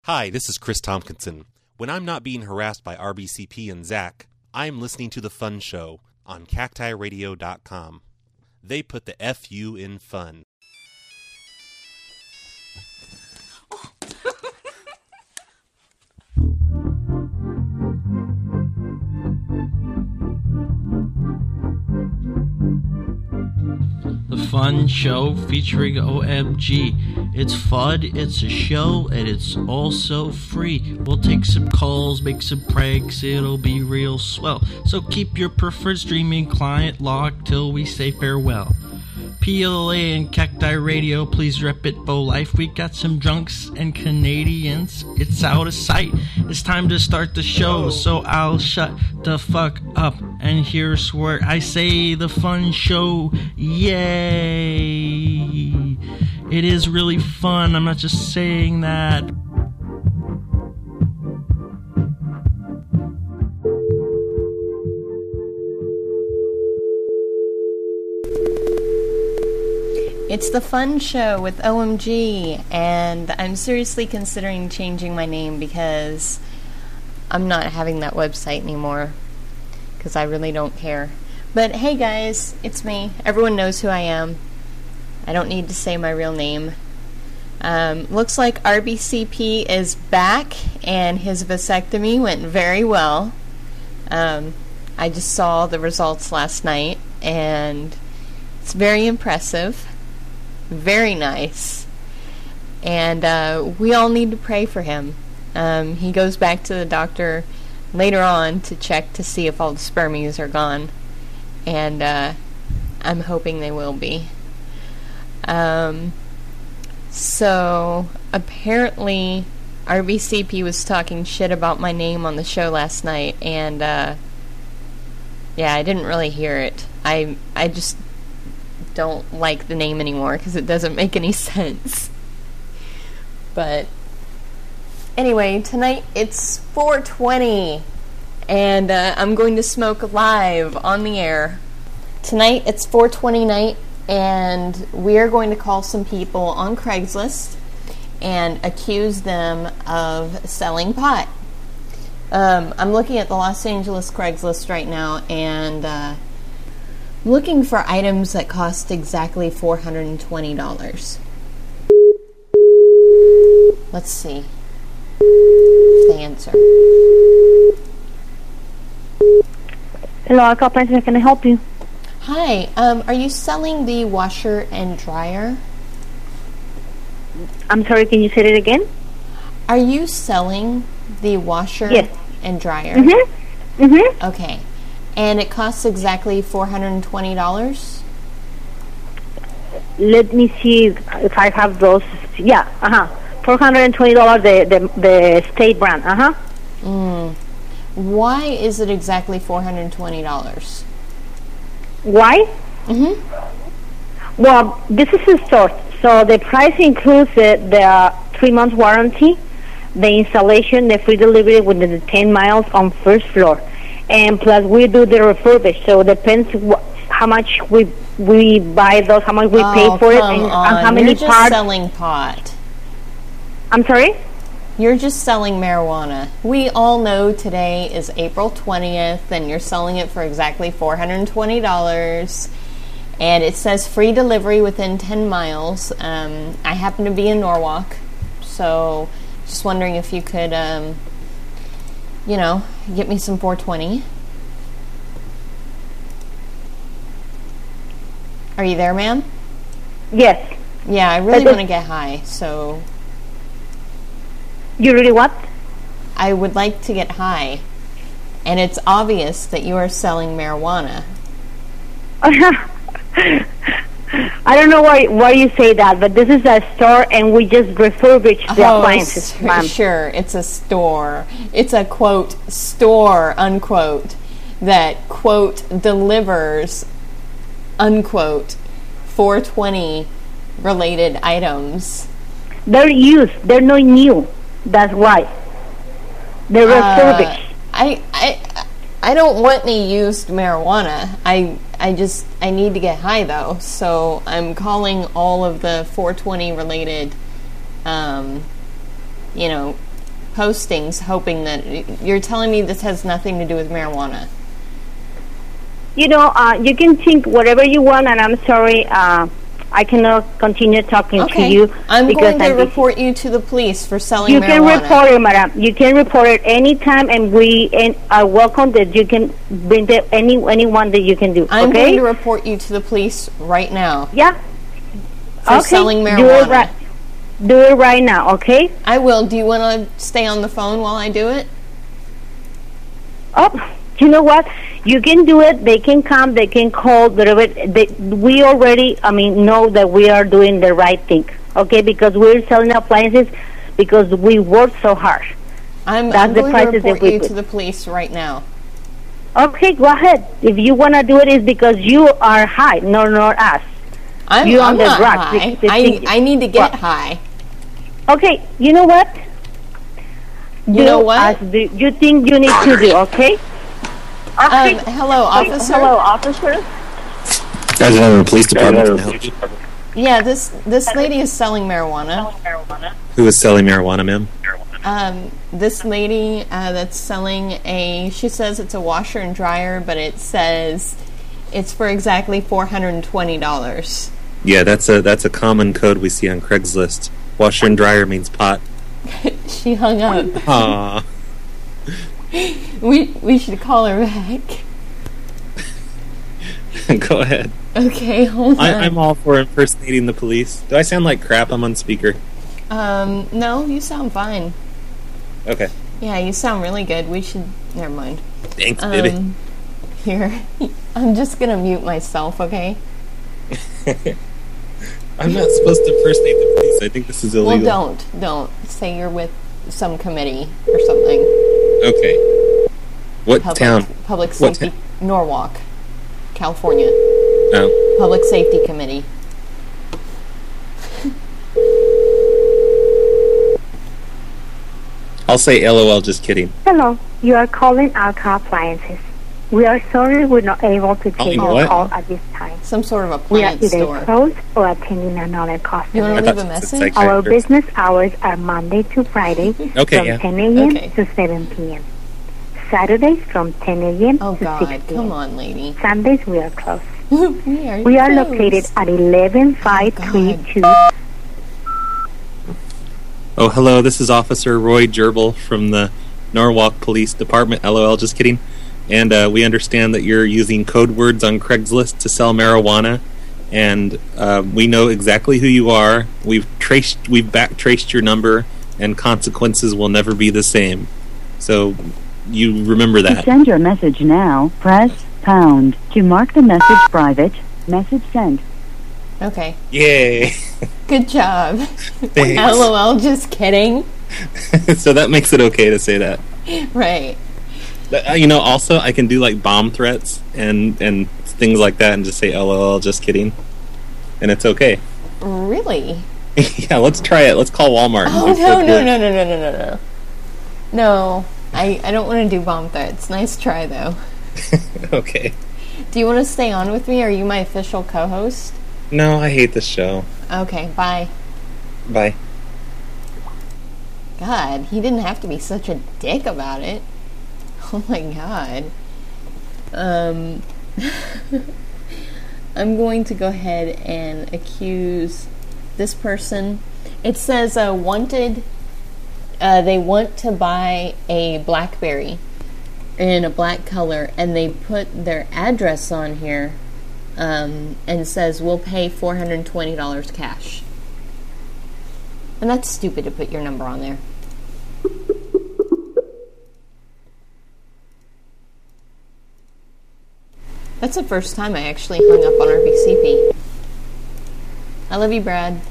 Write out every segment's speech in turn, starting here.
Hi, this is Chris Tompkinson. When I'm not being harassed by RBCP and Zach, I'm listening to The Fun Show on CactiRadio.com. They put the F-U in fun. The Fun Show featuring OMG. It's fun, it's a show, and it's also free. We'll take some calls, make some pranks, it'll be real swell. So keep your preferred streaming client locked till we say farewell. PLA and Cacti Radio, please rep it, Bo Life. We got some drunks and Canadians. It's out of sight. It's time to start the show, so I'll shut the fuck up. And here's where I say The Fun Show. Yay! It is really fun. I'm not just saying that. It's The Fun Show with OMG, and I'm seriously considering changing my name because I'm not having that website anymore, because I really don't care. But hey guys, it's me. Everyone knows who I am. I don't need to say my real name. Looks like RBCP is back, and his vasectomy went very well. I just saw the results last night, and it's very impressive. Very nice. And we all need to pray for him. He goes back to the doctor later on to check to see if all the spermies are gone. And I'm hoping they will be. So apparently RBCP was talking shit about my name on the show last night. And yeah, I didn't really hear it. I just don't like the name anymore because it doesn't make any sense. But anyway, tonight it's 420 and I'm going to smoke live on the air. Tonight it's 420 night and we are going to call some people on Craigslist and accuse them of selling pot. I'm looking at the Los Angeles Craigslist right now and looking for items that cost exactly $420. Let's see if they answer. Hello, Alka Appliances, can I help you? Hi, are you selling the washer and dryer? I'm sorry, can you say it again? Are you selling the washer Yes. and dryer? Mm-hmm. Mm-hmm. Okay. And it costs exactly $420? Let me see if I have those. Yeah, $420, the state brand, Why is it exactly $420? Why? Mm-hmm. Well, this is a store, so the price includes the 3-month warranty, the installation, the free delivery within the 10 miles on first floor. And plus, we do the refurbish, so it depends how much we buy those, how much we pay for it, and how many You're just parts. selling pot. I'm sorry? You're just selling marijuana. We all know today is April 20th, and you're selling it for exactly $420. And it says free delivery within 10 miles. I happen to be in Norwalk, so just wondering if you could... get me some 420. Are you there, ma'am? Yes. Yeah, I really want to get high, so... You really what? I would like to get high. And it's obvious that you are selling marijuana. I don't know why you say that, but this is a store and we just refurbish the appliances, ma'am. Sure, it's a store. It's a, quote, store, unquote, that, quote, delivers, unquote, 420 related items. They're used. They're not new. That's why. They're refurbished. I don't want any used marijuana. I need to get high though, so I'm calling all of the 420 related postings hoping that you're telling me this has nothing to do with marijuana. You know, you can think whatever you want, and I'm sorry, I cannot continue talking to you. I'm going to report you to the police for selling marijuana. You can report it, madam. You can report it anytime, and we are welcome that you can bring anyone that you can do. I'm going to report you to the police right now. Yeah. For selling marijuana. Do it right now, okay? I will. Do you want to stay on the phone while I do it? Oh, you know what? You can do it. They can come. They can call. Whatever. We already, know that we are doing the right thing. Okay, because we're selling appliances because we work so hard. I'm going to report you to the police right now. Okay, go ahead. If you want to do it, it's because you are high, not us. I'm not high. I need to get high. Okay, you know what? You know what? You think you need to do, okay? Hello, officer. Hello, officer. Guys, another police department. Yeah, this lady is selling marijuana. Who is selling marijuana, ma'am? This lady that's selling she says it's a washer and dryer, but it says it's for exactly $420. Yeah, that's a common code we see on Craigslist. Washer and dryer means pot. She hung up. Aww. We should call her back. Go ahead. Okay, hold on. I'm all for impersonating the police. Do I sound like crap? I'm on speaker. No, you sound fine. Okay. Yeah, you sound really good. We should... Never mind. Thanks, baby. Here. I'm just gonna mute myself, okay? I'm not supposed to impersonate the police. I think this is illegal. Well, don't. Say you're with some committee or something. Okay. What town? Public Safety... Norwalk, California. Oh. Public Safety Committee. I'll say LOL, just kidding. Hello, you are calling Alka Appliances. We are sorry we're not able to take your call at this time. Some sort of appliance store. We are either closed or attending another customer. You want to leave a message? Our business hours are Monday to Friday from 10 a.m. to 7 p.m. Saturdays from 10 a.m. to 6 p.m. Come on, lady. Sundays we are closed. we are located at 11532. Oh, hello, this is Officer Roy Gerbil from the Norwalk Police Department. LOL, just kidding. And we understand that you're using code words on Craigslist to sell marijuana. And we know exactly who you are. We've back-traced your number, and consequences will never be the same. So you remember that. To send your message now, press pound. To mark the message private, message sent. Okay. Yay. Good job. Thanks. LOL, just kidding. So that makes it okay to say that. Right. Also, I can do like bomb threats and things like that and just say LOL, just kidding. And it's okay. Really? Yeah, let's try it. Let's call Walmart. Oh, no. No, I don't want to do bomb threats. Nice try, though. Okay. Do you want to stay on with me? Are you my official co-host? No, I hate this show. Okay, bye. Bye. God, he didn't have to be such a dick about it. Oh my God. I'm going to go ahead and accuse this person. It says wanted. They want to buy a BlackBerry in a black color, and they put their address on here and says we'll pay $420 cash. And that's stupid to put your number on there. That's the first time I actually hung up on RBCP. I love you, Brad.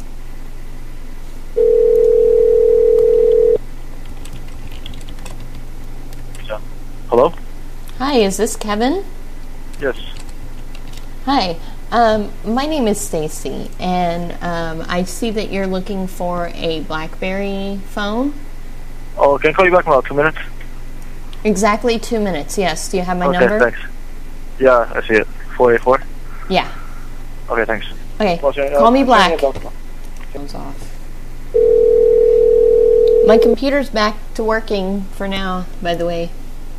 Hello? Hi, is this Kevin? Yes. Hi, my name is Stacy, and I see that you're looking for a BlackBerry phone. Oh, can I call you back in about 2 minutes? Exactly 2 minutes, yes. Do you have my number? Okay, thanks. Yeah, I see it. 484? Yeah. Okay, thanks. Okay, call me Black. Phone's off. My computer's back to working for now, by the way.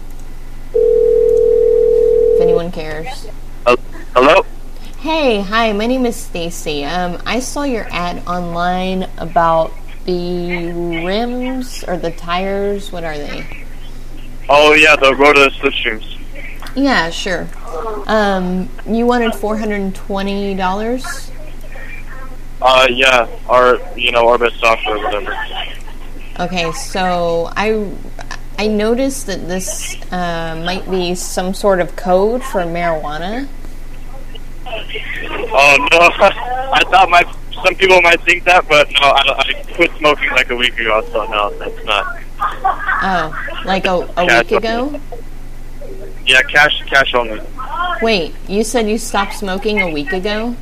If anyone cares. Hello? Hey, hi, my name is Stacy. I saw your ad online about the rims or the tires. What are they? Oh, yeah, the Rota Slipstreams. Yeah, sure. You wanted $420? Yeah, our best software or whatever. Okay, so I noticed that this might be some sort of code for marijuana. Oh, no. I thought some people might think that, but no, I quit smoking like a week ago, so no, that's not. Oh, like a week ago? Yeah, cash only. Wait, you said you stopped smoking a week ago?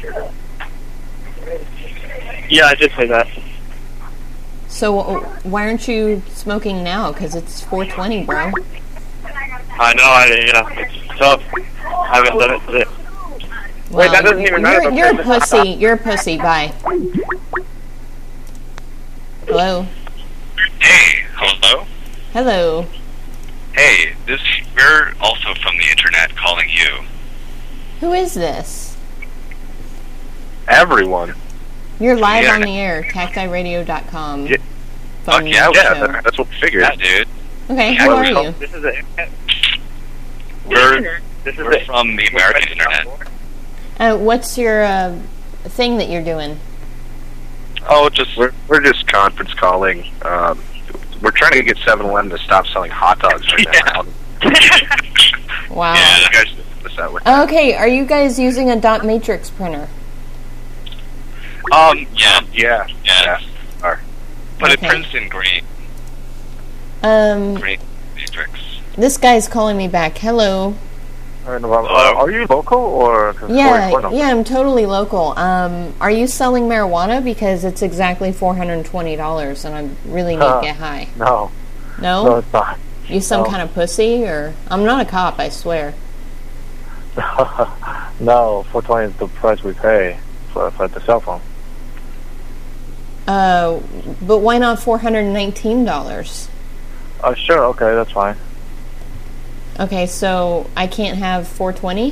Yeah, I did say that. So why aren't you smoking now? Because it's 420, bro. I know, it's tough. I haven't done it today. Well, Wait, that doesn't even matter. You're a pussy. You're a pussy. Bye. Hello? Hey, hello? Hello. Hey, we're also from the internet calling you. Who is this? Everyone. You're live Yeah. on the air, cactiradio.com. Yeah. Phone yeah, show. That's what we figured. Yeah, dude. Okay, Yeah, who are you? This is the We're from the American internet. What's your thing that you're doing? Oh, we're just conference calling. We're trying to get 7-Eleven to stop selling hot dogs right now. Wow. Yeah. You guys should put that with Okay, are you guys using a dot matrix printer? Yeah. Yeah. Are. But Okay. it prints in green matrix. This guy's calling me back. Hello. Are you local or? Yeah, I'm totally local. Are you selling marijuana? Because it's exactly $420, and I really need to get high. No. No, it's not. you some kind of pussy, or I'm not a cop, I swear. No, 420 is the price we pay for the cell phone. But why not $419? Sure, okay, that's fine. Okay, so I can't have 420?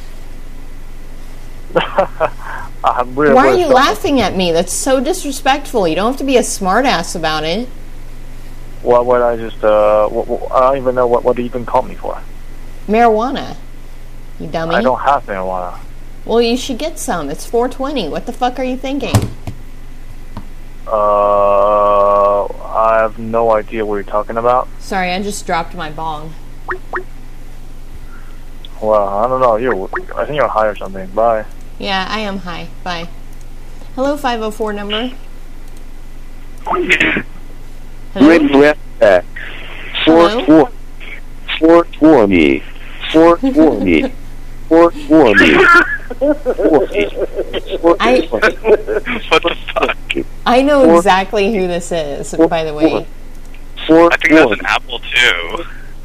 Why are you laughing at me? That's so disrespectful. You don't have to be a smartass about it. What I just, I don't even know what you even call me for. Marijuana. You dummy. I don't have marijuana. Well, you should get some. It's $420. What the fuck are you thinking? I have no idea what you're talking about. Sorry, I just dropped my bong. Well, I don't know. I think you're high or something. Bye. Yeah, I am high. Bye. Hello, 504 number. Hello? Hello? 420. 420. 420. What the fuck? I know exactly who this is, by the way. I think that's an Apple too.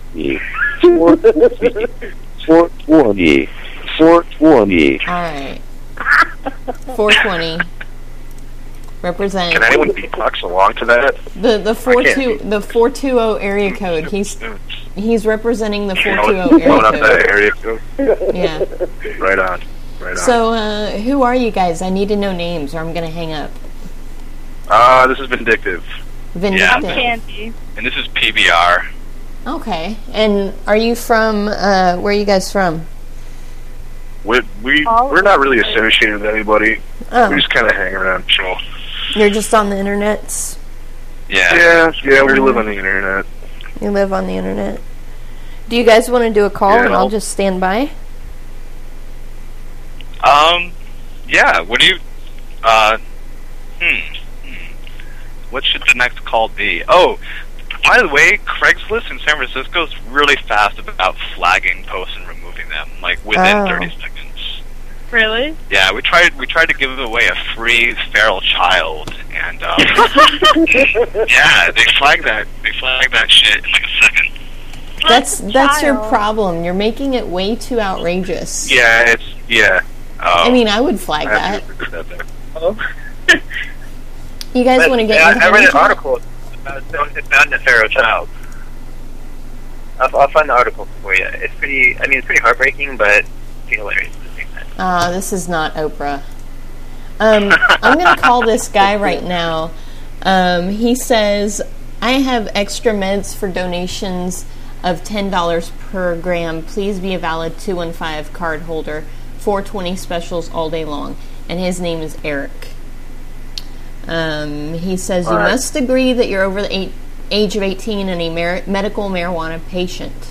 420. 420. Alright. 420. Represent. Can anyone beatbox along to that? The 420 area code. He's representing the 420 Blowing up area that code. area code? Yeah. Right on. So, who are you guys? I need to know names or I'm gonna hang up. This is Vindictive. Vindictive. Yeah. And this is PBR. Okay. And are you from, where are you guys from? We're not really associated with anybody. Oh. We just kind of hang around, chill. You're just on the internets? Yeah, we live on the internet. You live on the internet. Do you guys want to do a call and I'll just stand by? Yeah, what do you, what should the next call be? Oh, by the way, Craigslist in San Francisco is really fast about flagging posts and removing them, like within 30 seconds. Really? Yeah, we tried to give away a free feral child, and yeah, they flagged that shit in like a second. That's your problem. You're making it way too outrageous. Yeah, I mean, I would flag that. You guys want to get I read an article. about Nefero Child. I'll find the article for you. It's pretty heartbreaking, but pretty hilarious at the same time. This is not Oprah. I'm going to call this guy right now. He says, I have extra meds for donations of $10 per gram. Please be a valid 215 card holder. 420 specials all day long. And his name is Eric. He says, you must agree that you're over the age of 18 and a medical marijuana patient.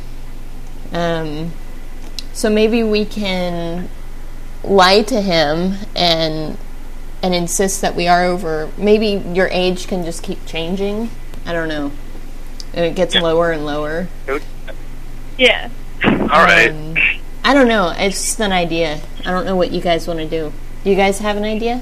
So maybe we can lie to him and insist that we are over. Maybe your age can just keep changing. I don't know. And it gets lower and lower. Yeah. All right. I don't know. It's just an idea. I don't know what you guys want to do. Do you guys have an idea?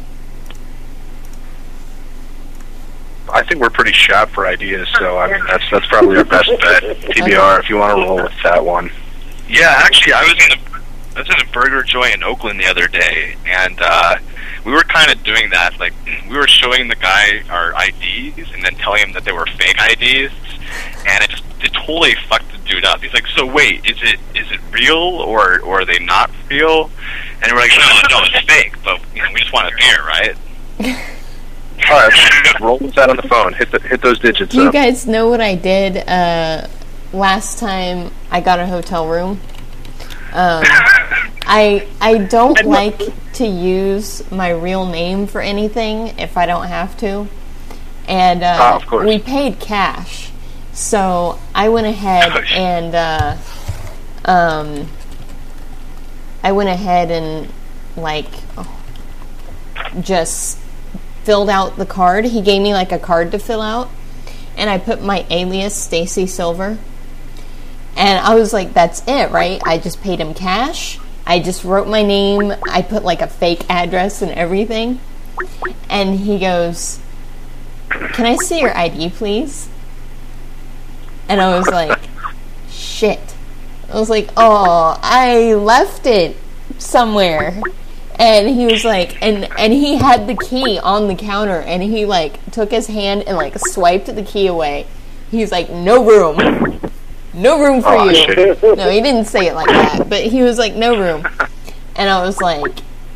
I think we're pretty shot for ideas, so I mean that's probably our best bet. TBR, if you want to roll with that one. Yeah, actually, I was in a burger joint in Oakland the other day, and we were kind of doing that. Like, we were showing the guy our IDs and then telling him that they were fake IDs, and it totally fucked the dude up. He's like, "So wait, is it real or are they not real?" And we're like, "No, it's fake, but we just want a beer, right?" All right, roll with that on the phone. Hit those digits. Do you guys know what I did last time I got a hotel room? I don't like to use my real name for anything if I don't have to, and of course. We paid cash, so I went ahead and just filled out the card. He gave me like a card to fill out, and I put my alias Stacy Silver, and I was like, that's it, right? I just paid him cash. I just wrote my name. I put like a fake address and everything, and he goes, "Can I see your ID, please?" And I was like, shit. I was like, oh, I left it somewhere. And he was like, and he had the key on the counter, and he like took his hand and like swiped the key away. He's like, no room for you. Shit. No, he didn't say it like that, but he was like, no room. And I was like,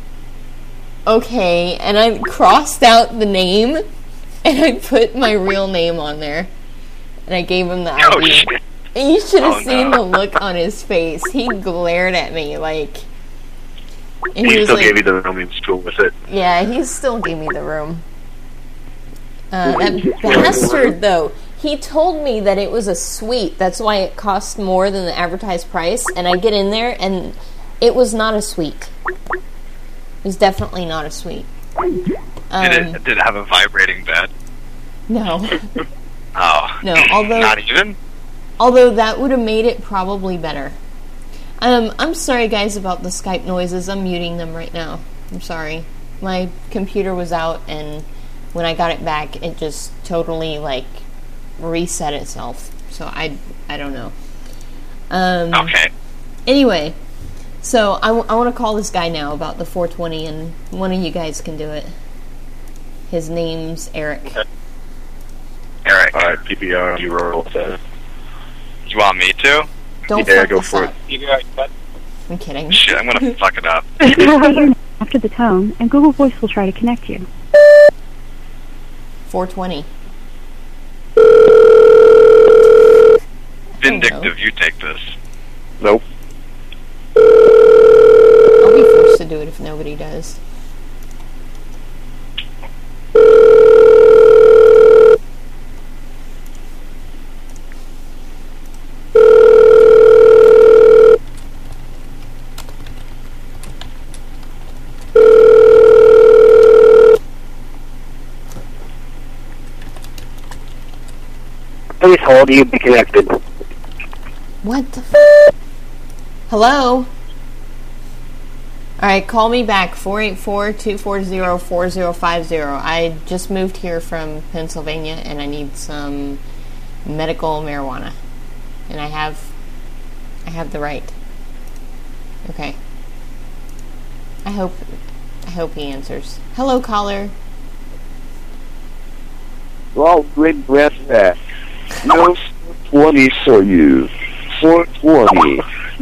okay. And I crossed out the name, and I put my real name on there, and I gave him the ID. And you should have seen the look on his face. He glared at me like. And he still like, gave you the room. He was cool with it. Yeah, he still gave me the room. That bastard, though, he told me that it was a suite. That's why it cost more than the advertised price. And I get in there, and it was not a suite. It was definitely not a suite. Did it have a vibrating bed? No. Oh. No, although... Not even? Although that would have made it probably better. I'm sorry, guys, about the Skype noises. I'm muting them right now. I'm sorry. My computer was out, and when I got it back, it just totally, like, reset itself. So I don't know. Okay. Anyway, so I want to call this guy now about the 420, and one of you guys can do it. His name's Eric. Eric. All right, PPR, you roll with that. You want me to? Don't fuck go this for up. it. I'm kidding. Shit, I'm gonna fuck it up. After the tone, and Google Voice will try to connect you. 420. Vindictive, you take this. Nope. I'll be forced to do it if nobody does. Please hold, you be connected. What the Hello? Alright, call me back, 484-240-4050. I just moved here from Pennsylvania, and I need some medical marijuana. And I have the right. Okay. I hope he answers. Hello, caller. Salt with breast fat. No 20 for you. 420.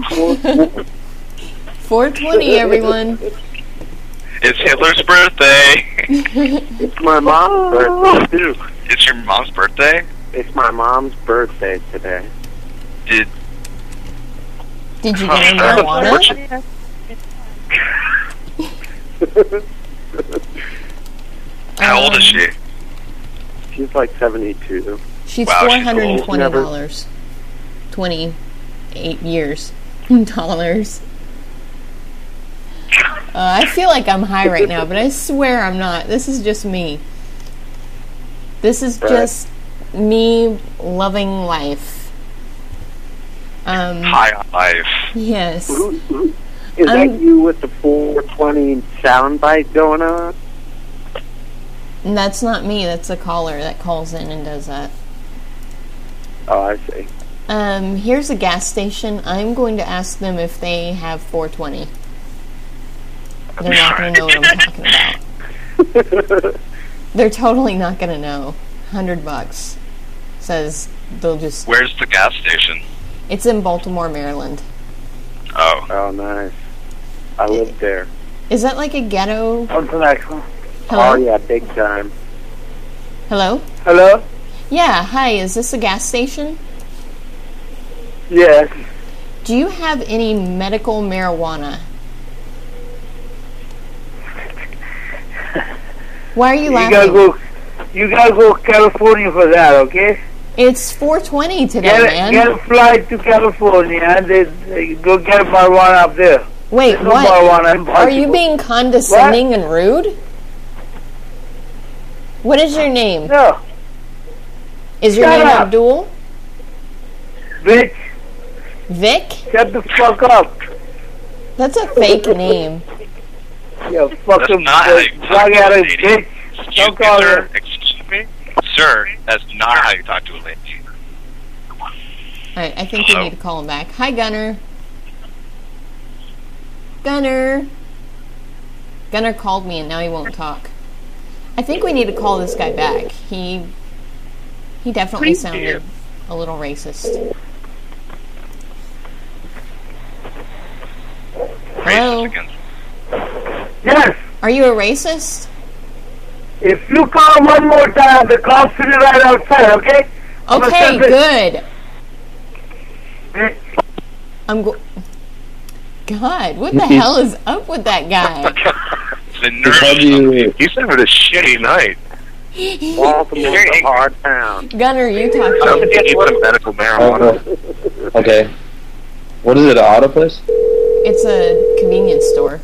420, everyone. It's Hitler's birthday. It's my mom's birthday, too. It's your mom's birthday? It's my mom's birthday today. Did you get her marijuana? How old is she? She's like 72. She's Wow, she's $420. 28 years. Dollars. I feel like I'm high right now, but I swear I'm not. This is just me. This is just me loving life. High on life. Yes. Is that you with the 420 soundbite going on? And that's not me. That's a caller that calls in and does that. Oh, I see. Here's a gas station. I'm going to ask them if they have 420. They're not going to know what I'm talking about. They're totally not going to know. $100 says they'll just. Where's the gas station? It's in Baltimore, Maryland. Oh. Oh, nice. I lived there. Is that like a ghetto? What's the next one? Hello? Oh, yeah, big time. Hello? Hello? Yeah, hi. Is this a gas station? Yes. Do you have any medical marijuana? Why are you laughing? You gotta go California for that, okay? It's 420 today, man. Get a flight to California and they go get marijuana up there. Wait, There's no what? marijuana Are you being condescending and rude? What is your name? No. Is your Shut name up. Abdul? Vic. Vic? Shut the fuck up. That's a fake name. You fucking not how you talk to a drug-addled lady. bitch. Don't call Sir, her. excuse me? Sir, that's not how you talk to a lady. Alright, I think we need to call him back. Hi, Gunner. Gunner. Gunner called me and now he won't talk. I think we need to call this guy back. He definitely sounded a little racist. Hello? Yes. Are you a racist? If you call one more time, the cops will be right outside, okay? Okay, good. God, what the hell is up with that guy? He's having a shitty night. Baltimore's a hard town. Gunner, you talk I to don't him. think he put medical marijuana. Okay. What is it, an auto place? It's a convenience store.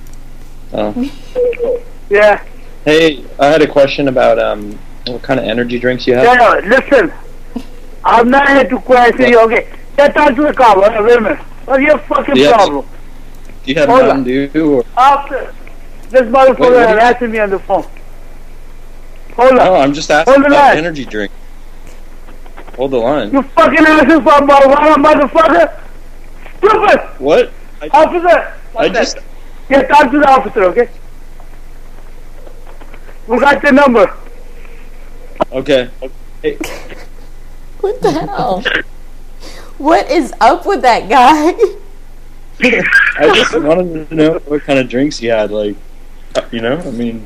Oh. Yeah. Hey, I had a question about what kind of energy drinks you have. No, listen. I'm not here to question you, okay? Just talk to the cop. Wait a minute. What's your fucking problem? Do you have Hold Mountain Dew? Or... After this motherfucker harassing me on the phone. Hold on. No, I'm just asking Hold the about line. energy drink. Hold the line. You fucking asking for marijuana, motherfucker? Stupid! What? Officer! I just... Yeah, talk to the officer, okay? We got the number. Okay. Hey. What the hell? What is up with that guy? I just wanted to know what kind of drinks you had, like, you know, I mean...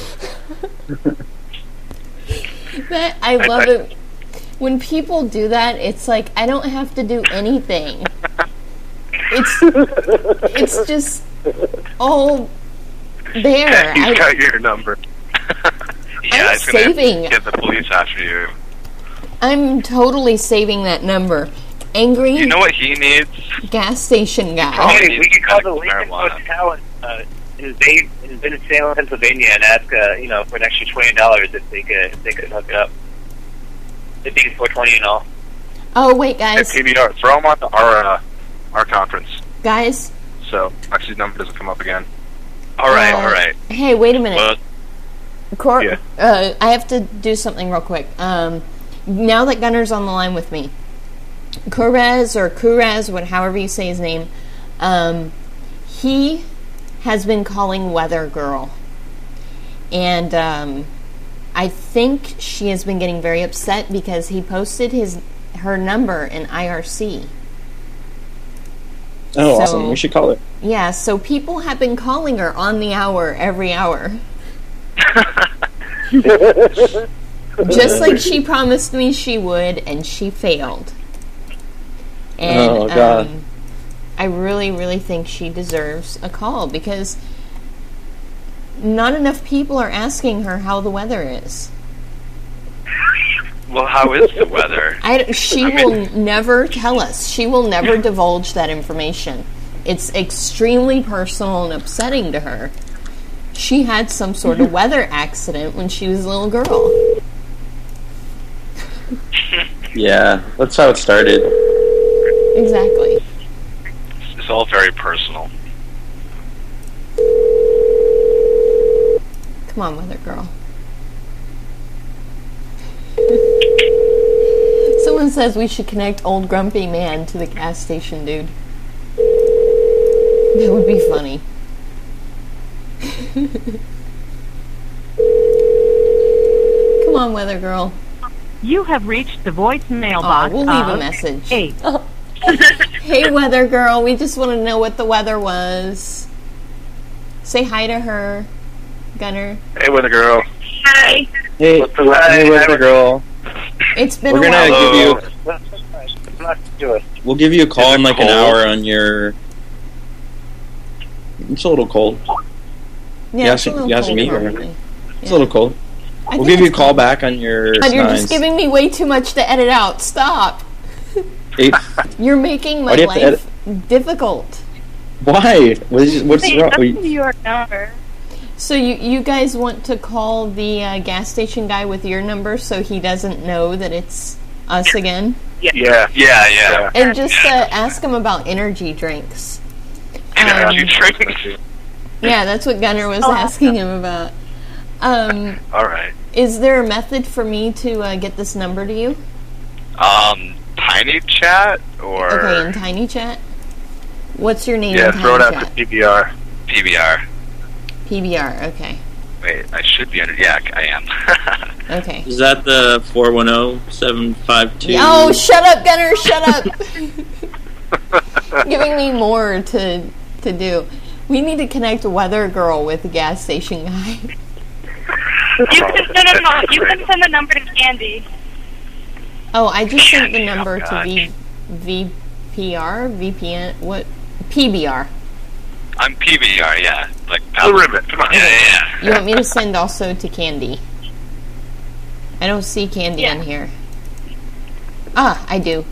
That I love it. When people do that, it's like, I don't have to do anything. It's just all there. He's got your number. Yeah, I'm it's gonna saving. get the police after you. I'm totally saving that number. Angry You know what he needs? gas station guy. Hey, we could call the Lincoln Hotel in Winston-Salem, Pennsylvania, and ask, for an extra $20 if they could hook it up. It being 420 and all. Oh wait, guys. Hey, PBR, throw him on our conference. Guys. So, actually, his number doesn't come up again. All right. Hey, wait a minute. Well, yeah. I have to do something real quick. Now that Gunner's on the line with me, Kurez or Kurez, however you say his name, he has been calling Weather Girl, and I think she has been getting very upset because he posted her number in IRC. Oh, awesome. We should call it. Yeah, so people have been calling her on the hour, every hour. Just like she promised me she would, and she failed. And, oh, God. I really, really think she deserves a call because not enough people are asking her how the weather is. Well, how is the weather? She will never tell us. She will never divulge that information. It's extremely personal and upsetting to her. She had some sort of weather accident when she was a little girl. Yeah, that's how it started. Exactly. It's all very personal. Come on, weather girl. Someone says we should connect old grumpy man to the gas station dude. That would be funny. Come on, weather girl. You have reached the voicemail box. We'll leave a message. 8. Hey, weather girl. We just want to know what the weather was. Say hi to her, Gunner. Hey, weather girl. Hi. Hey, weather girl. It's been We're a gonna while. give you. We'll give you a call in like an hour on your. It's a little cold. Yeah, it's a little cold, me. probably. It's a little cold. I We'll think give you a it's call back on your. God, you're just nines. giving me way too much to edit out. Stop. 8. You're making my Why do you have to life difficult. Why? What's Wait, wrong? that's your number. So you guys want to call the gas station guy with your number so he doesn't know that it's us again? Yeah. And just ask him about energy drinks. Energy drinks. Yeah, that's what Gunner was asking him about. All right. Is there a method for me to get this number to you? Tiny chat or Okay, in Tiny Chat? What's your name Yeah, in Tiny throw it out Chat? to PBR. PBR. PBR, okay. Wait, I should be under. Yeah, I am. Okay. Is that the 410-752? Oh, shut up, Gunner, shut up! Giving me more to do. We need to connect Weather Girl with the gas station guy. You can You can send the number to Candy. Oh, I just sent the number to VPR? VPN? What? PBR. I'm PBR, yeah. Like Blue Ribbon, come on. Yeah. You want me to send also to Candy? I don't see Candy on here. Ah, I do.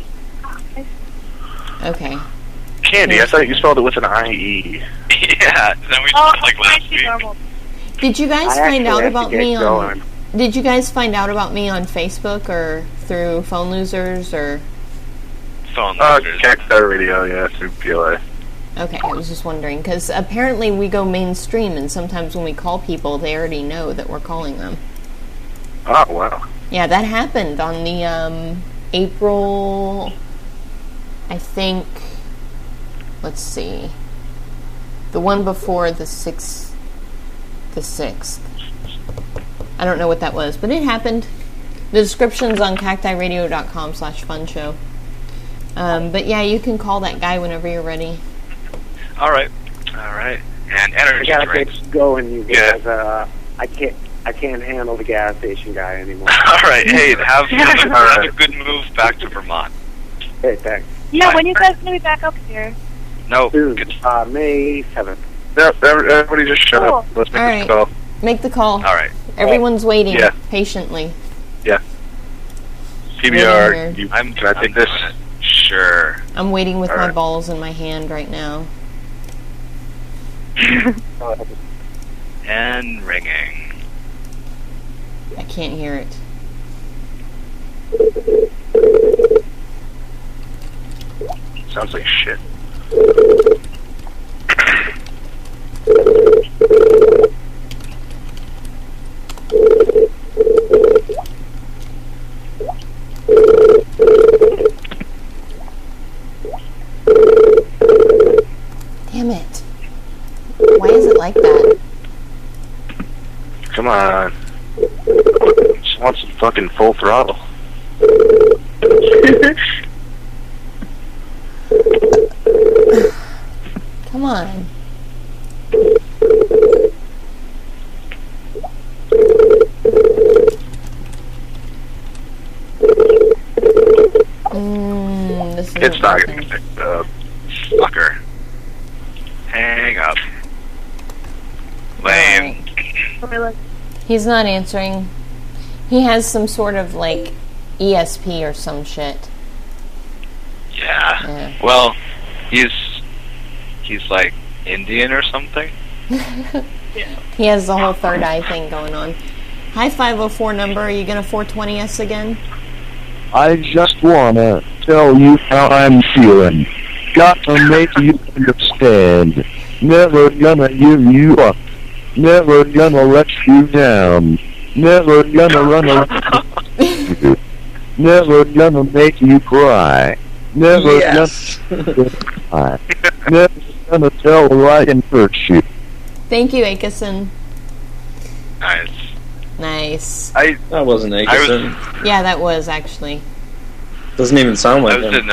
Okay. Candy, I thought you spelled it with an IE. Yeah, then we like last week. Did you guys I find actually out have about to get me on? going. Did you guys find out about me on Facebook or through Phone Losers or? Phone Losers. Cacti Radio, yeah, through PLA. Okay, I was just wondering because apparently we go mainstream, and sometimes when we call people, they already know that we're calling them. Oh wow. Yeah, that happened on the April. I think. Let's see. The one before the 6th. The 6th. I don't know what that was, but it happened. The description's on cactiradio.com/funshow. But yeah, you can call that guy whenever you're ready. All right. And energy I gotta drinks. get going, you guys. I can't handle the gas station guy anymore. All right. Hey, have a good move back to Vermont. Hey, thanks. Yeah, when you guys gonna be back up here? No. Soon, May 7th. Everybody just shut up. Let's make All this right. call. Make the call. All right. Everyone's waiting Yeah. patiently. Yeah. Waiting PBR, here. can I take this? Sure. I'm waiting with All my right. balls in my hand right now. And ringing. I can't hear it. Sounds like shit. Damn it. Why is it like that? Come on. fucking full throttle. Come on. This is It's not gonna get picked up. Fucker. Hang up. Lame. He's not answering. He has some sort of like ESP or some shit. Yeah. Well, he's like Indian or something. He has the whole third eye thing going on. Hi, 504 number. Are you gonna 420 us again? I just wanna tell you how I'm feeling. Got to make you understand. Never gonna give you up. Never gonna let you down. Never gonna run around. Never gonna make you cry. Never gonna cry. Never gonna tell a lie and hurt you. Thank you, Akison. Nice. Nice. That wasn't Akison. Yeah, that was actually. Doesn't even sound like him.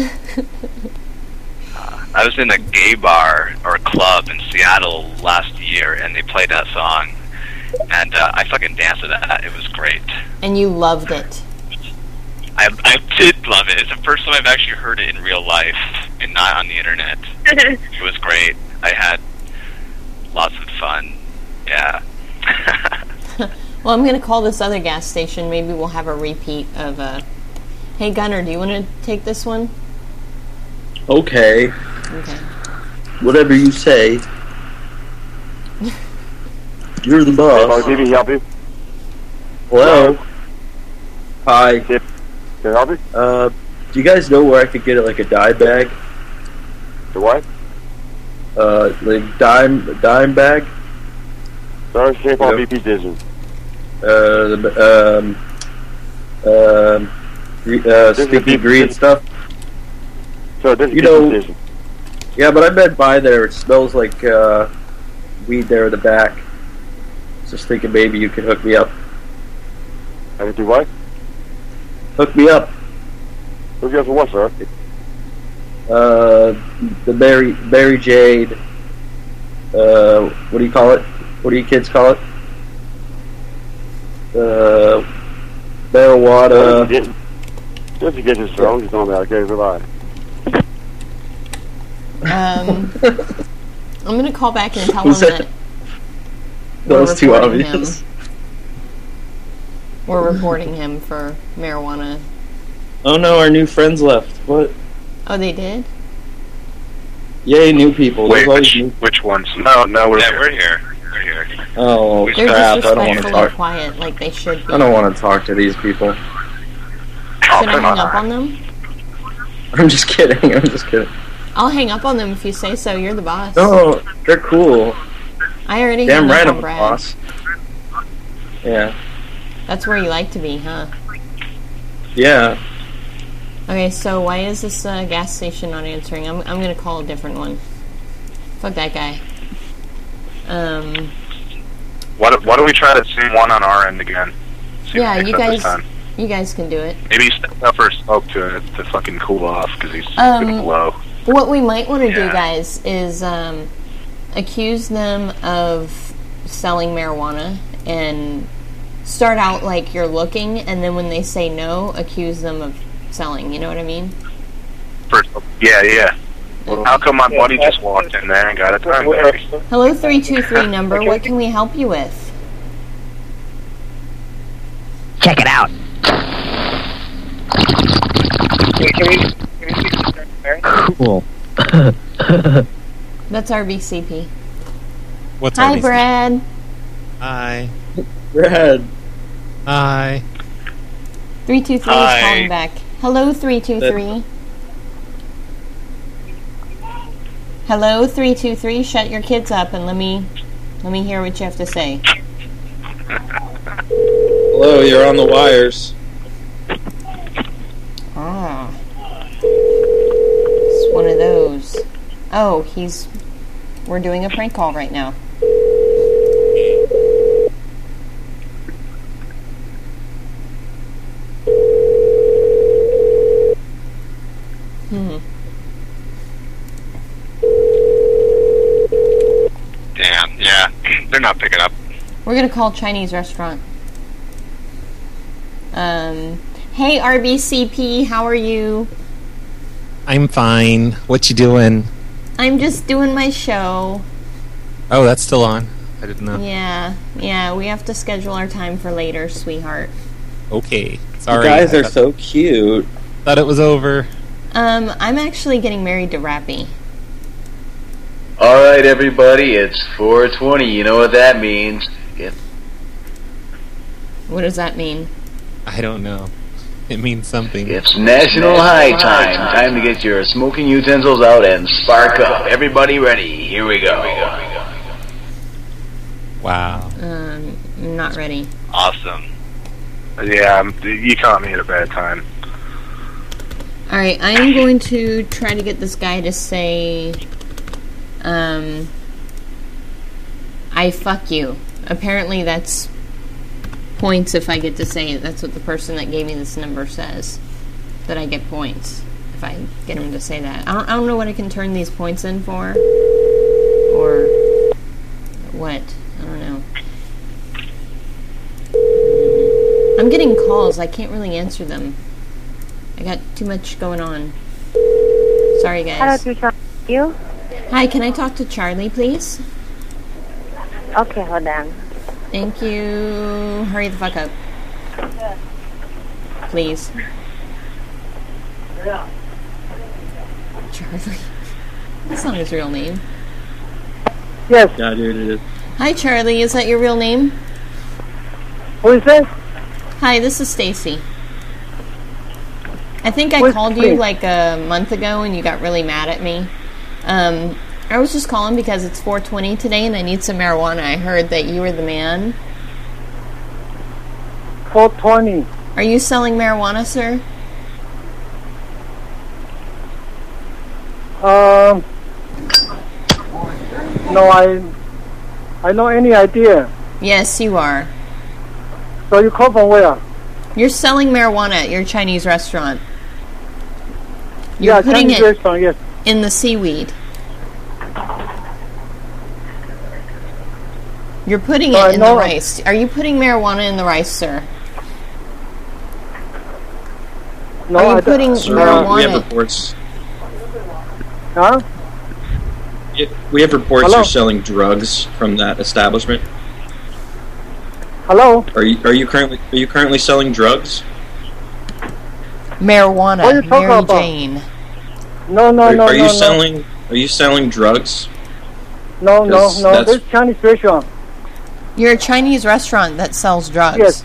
I was in a gay bar or club in Seattle last year, and they played that song, and I fucking danced to that. It was great. And you loved it. I did love it. It's the first time I've actually heard it in real life and not on the internet. It was great. I had lots of fun. Yeah. Well, I'm going to call this other gas station. Maybe we'll have a repeat of... Hey, Gunner, do you want to take this one? Okay. Okay. Whatever you say. You're the boss. Can I help you? Hello. Hi. Can I help you? Do you guys know where I could get like a dye bag? The what? Like dime bag. Sorry, St. Paul BP Division. Sticky green stuff. So this you know, yeah, but I've been by there. It smells like weed there in the back. Just thinking maybe you could hook me up. I can do what? Hook me up. Hook you up for what, sir? The Mary Jade. What do you call it? What do you kids call it? Marijuana. Just to get you strong, just don't okay, goodbye. I'm going to call back and tell him that that was too obvious. We're reporting him for marijuana. Oh no, our new friends left. What? Oh, they did? Yay, new people. Wait, which ones? No, we're here. We're here. We're here. Oh, They're crap. I don't want to disrespectful talk. and quiet like they should be. I don't want to talk to these people. Should I hang up on them? I'm just kidding. I'm just kidding. I'll hang up on them if you say so. You're the boss. No, they're cool. I already Damn hung right up I'm on the Brad. boss. Yeah. That's where you like to be, huh? Yeah. Okay, so why is this gas station not answering? I'm gonna call a different one. Fuck that guy. Why don't we try the same one on our end again? See Yeah, if it you picks up this guys, time. you guys can do it. Maybe step up or smoke to fucking cool off because he's getting low. What we might want to do, guys, is accuse them of selling marijuana and start out like you're looking, and then when they say no, accuse them of selling. You know what I mean? Yeah. Well, how come my buddy just walked in there and got a time baby? Hello, 323 number. What can we help you with? Check it out. Cool. That's RBCP. What's Hi, RBCP? Brad. Hi. Brad. Hi. 323 is calling back. Hello, 323. Hello, 323. Shut your kids up and let me hear what you have to say. Hello, you're on the wires. Ah. It's one of those. Oh, we're doing a prank call right now. not picking up. We're gonna call Chinese restaurant. Hey RBCP, how are you? I'm fine. What you doing? I'm just doing my show. Oh, that's still on. I didn't know. Yeah, we have to schedule our time for later, sweetheart. Okay. Sorry. You guys are so cute. Thought it was over. I'm actually getting married to Rappy. Alright, everybody, it's 420. You know what that means. What does that mean? I don't know. It means something. It's National High Time. Time to get your smoking utensils out and spark up. Everybody ready? Here we go. Wow. Not ready. Awesome. Yeah, you caught me at a bad time. Alright, I am going to try to get this guy to say, I fuck you. Apparently that's points if I get to say it. That's what the person that gave me this number says. That I get points if I get him to say that. I don't know what I can turn these points in for. Or what. I don't know. I'm getting calls. I can't really answer them. I got too much going on. Sorry, guys. Hello, you? Hi, can I talk to Charlie, please? Okay, hold on. Thank you. Hurry the fuck up. Please. Charlie. That's not his real name. Yes. Yeah, dude, it is. Hi, Charlie. Is that your real name? Who is this? Hi, this is Stacy. I think I Who's called you Stacy? like a month ago and you got really mad at me. I was just calling because it's 420 today and I need some marijuana. I heard that you were the man. 420. Are you selling marijuana, sir? No, I know any idea. Yes, you are. So you come from where? You're selling marijuana at your Chinese restaurant. You're Yeah, putting Chinese it restaurant, yes. in the seaweed. You're putting it in the rice. Are you putting marijuana in the rice, sir? No, Are you putting We have marijuana? reports. Huh? We have reports Hello? you're selling drugs from that establishment. Hello? Are you currently selling drugs? Marijuana, What are you talking Mary about? Jane. No, Are you selling drugs? No, Because no. that's- This is Chinese restaurant. You're a Chinese restaurant that sells drugs. Yes.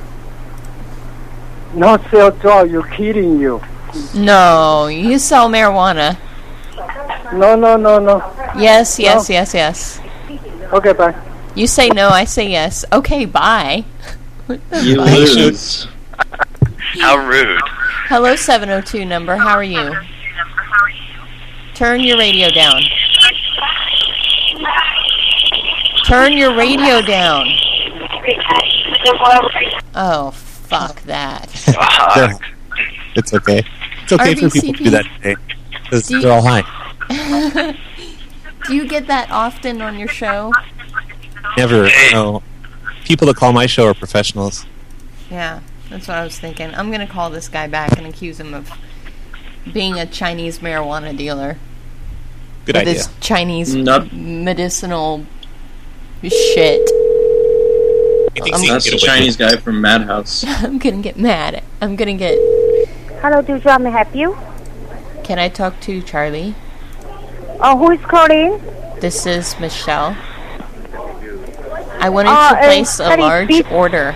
Not sell drugs. You're kidding you. No, you sell marijuana. No. Yes. No. Okay, bye. You say no, I say yes. Okay, bye. What the You fuck? lose. How rude. Hello, 702 number. How are you? Turn your radio down. Turn your radio down. Oh, fuck that. It's okay. It's okay for people to do that today. Because they're all high. Do you get that often on your show? Never. No. People that call my show are professionals. Yeah, that's what I was thinking. I'm going to call this guy back and accuse him of being a Chinese marijuana dealer. Good with idea. This Chinese Nope. medicinal shit. That's the Chinese guy from Madhouse. I'm going to get mad. I'm going to get... Hello, do you want me to help you? Can I talk to Charlie? Who is calling? This is Michelle. I wanted Oh, to place a Charlie, large please. order.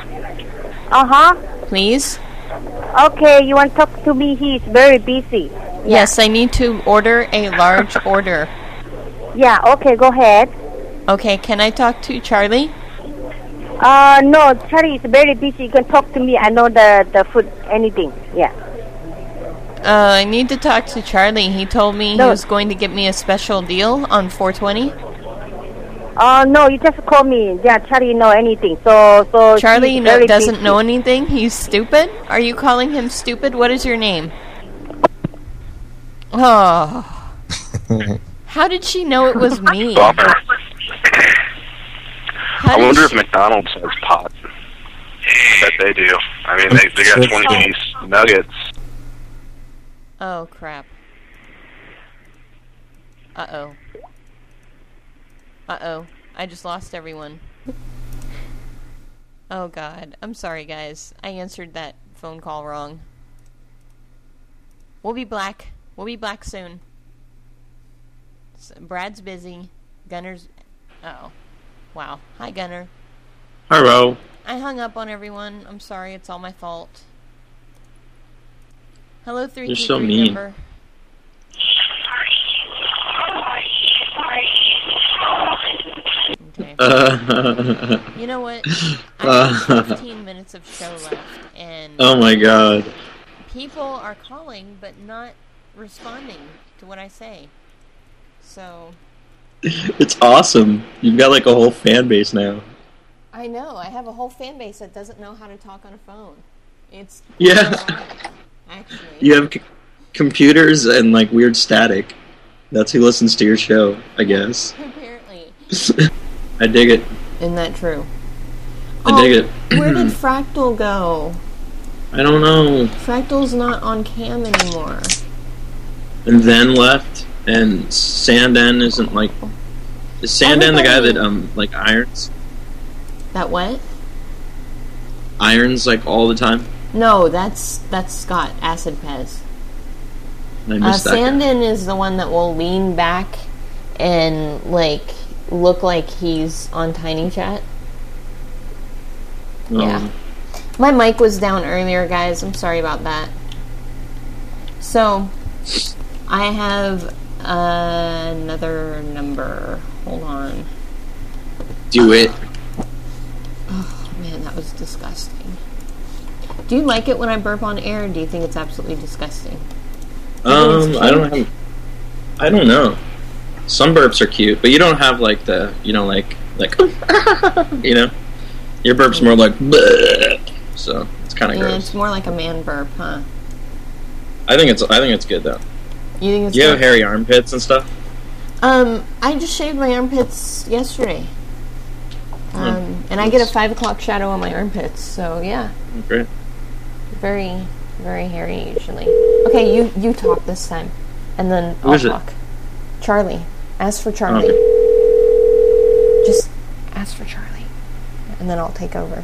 Please? Okay, you want to talk to me? He's very busy. Yes, I need to order a large order. Yeah, okay, go ahead. Okay, can I talk to Charlie? No, Charlie is very busy. You can talk to me. I know the food, anything. Yeah. I need to talk to Charlie. He told me he No. was going to give me a special deal on 420. No, you just call me. Yeah, Charlie know anything. So Charlie he's very doesn't busy. know anything? He's stupid? Are you calling him stupid? What is your name? Oh. How did she know it was me? I wonder if McDonald's has pot. I bet they do. I mean, they got 20-piece nuggets. Oh, crap. Uh-oh. Uh-oh. I just lost everyone. Oh, God. I'm sorry, guys. I answered that phone call wrong. We'll be back. We'll be back soon. Brad's busy. Gunner's... Uh-oh. Wow. Hi, Gunner. Hello. I hung up on everyone. I'm sorry. It's all my fault. Hello, 323 You're so mean. number. Okay. You know what? I have 15 minutes of show left, and Oh my god. people are calling but not responding to what I say. So It's awesome. You've got like a whole fan base now. I know I have a whole fan base that doesn't know how to talk on a phone. It's Yeah. ironic, actually. You have computers and like weird static. That's who listens to your show, I guess. Apparently. I dig it. Isn't that true? I dig it. Where did Fractal go? I don't know. Fractal's not on cam anymore. And then left, and Sandan isn't like... Is Sandan the guy that, like, irons? That what? Irons, like, all the time? No, that's Scott, Acid Pez. I missed that guy. Sandin is the one that will lean back and, like, look like he's on Tiny Chat. Yeah. My mic was down earlier, guys. I'm sorry about that. So, I have another number. Hold on. Do it. Oh, man, that was disgusting. Do you like it when I burp on air, or do you think it's absolutely disgusing? I don't know. Some burps are cute, but you don't have like the, you know, like you know, your burp's more like bleh, so it's kind of Yeah, gross. it's more like a man burp, huh? I think it's good though. You think it's You have good? hairy armpits and stuff. I just shaved my armpits yesterday. And I get a 5 o'clock shadow on my armpits, so yeah. Great. Very, very hairy usually. Okay, you talk this time, and then Who I'll is it? talk. Charlie. Ask for Charlie. Just ask for Charlie, and then I'll take over.